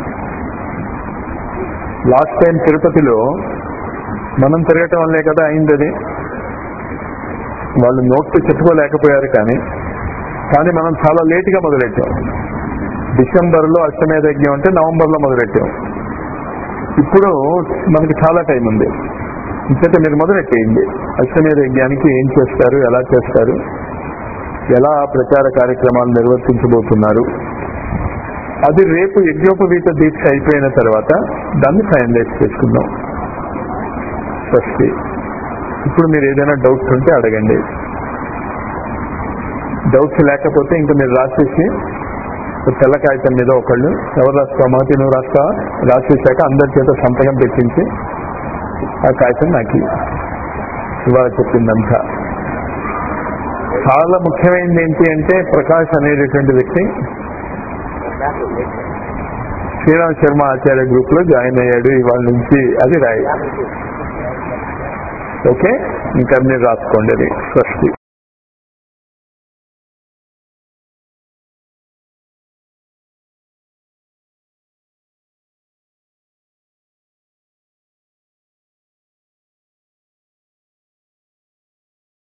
లాస్ట్ టైం తిరుపతిలో మనం తిరగటం వల్లే కదా అయింది. అది వాళ్ళు నోట్స్ చెప్పుకోలేకపోయారు, కానీ కానీ మనం చాలా లేటుగా మొదలెట్టాం. డిసెంబర్లో అశ్వమేధ యజ్ఞం అంటే నవంబర్లో మొదలెట్టాం. ఇప్పుడు మనకి చాలా టైం ఉంది. ఇంకైతే మీరు మొదలెట్టేయండి. అశ్వమేధ యజ్ఞానికి ఏం చేస్తారు, ఎలా చేస్తారు, ఎలా ప్రచార కార్యక్రమాలు నిర్వర్తించబోతున్నారు, అది రేపు యజ్ఞోపవీత దీక్ష అయిపోయిన తర్వాత దాన్ని ఫైనలైజ్ చేసుకుందాం. ఫస్ట్ ఇప్పుడు మీరు ఏదైనా డౌట్స్ ఉంటే అడగండి. డౌట్స్ లేకపోతే ఇంకా మీరు రాసేసి తెల్ల కాగితం మీద ఒకళ్ళు ఎవరు రాస్తావా, మాతి నువ్వు రాస్తావా, రాసేసాక అందరి చేత సంతకం పెట్టించి ఆ కాగితం నాకు ఇవాళ చెప్పిందంతా. చాలా ముఖ్యమైనది ఏంటి అంటే ప్రకాష్ అనేటటువంటి వ్యక్తి శ్రీరామ్ శర్మ ఆచార్య గ్రూప్ లో జాయిన్ అయ్యాడు ఇవాళ నుంచి. అది రాయి. ఓకే, ఇంకా మీరు రాసుకోండి. అది స్వస్తి.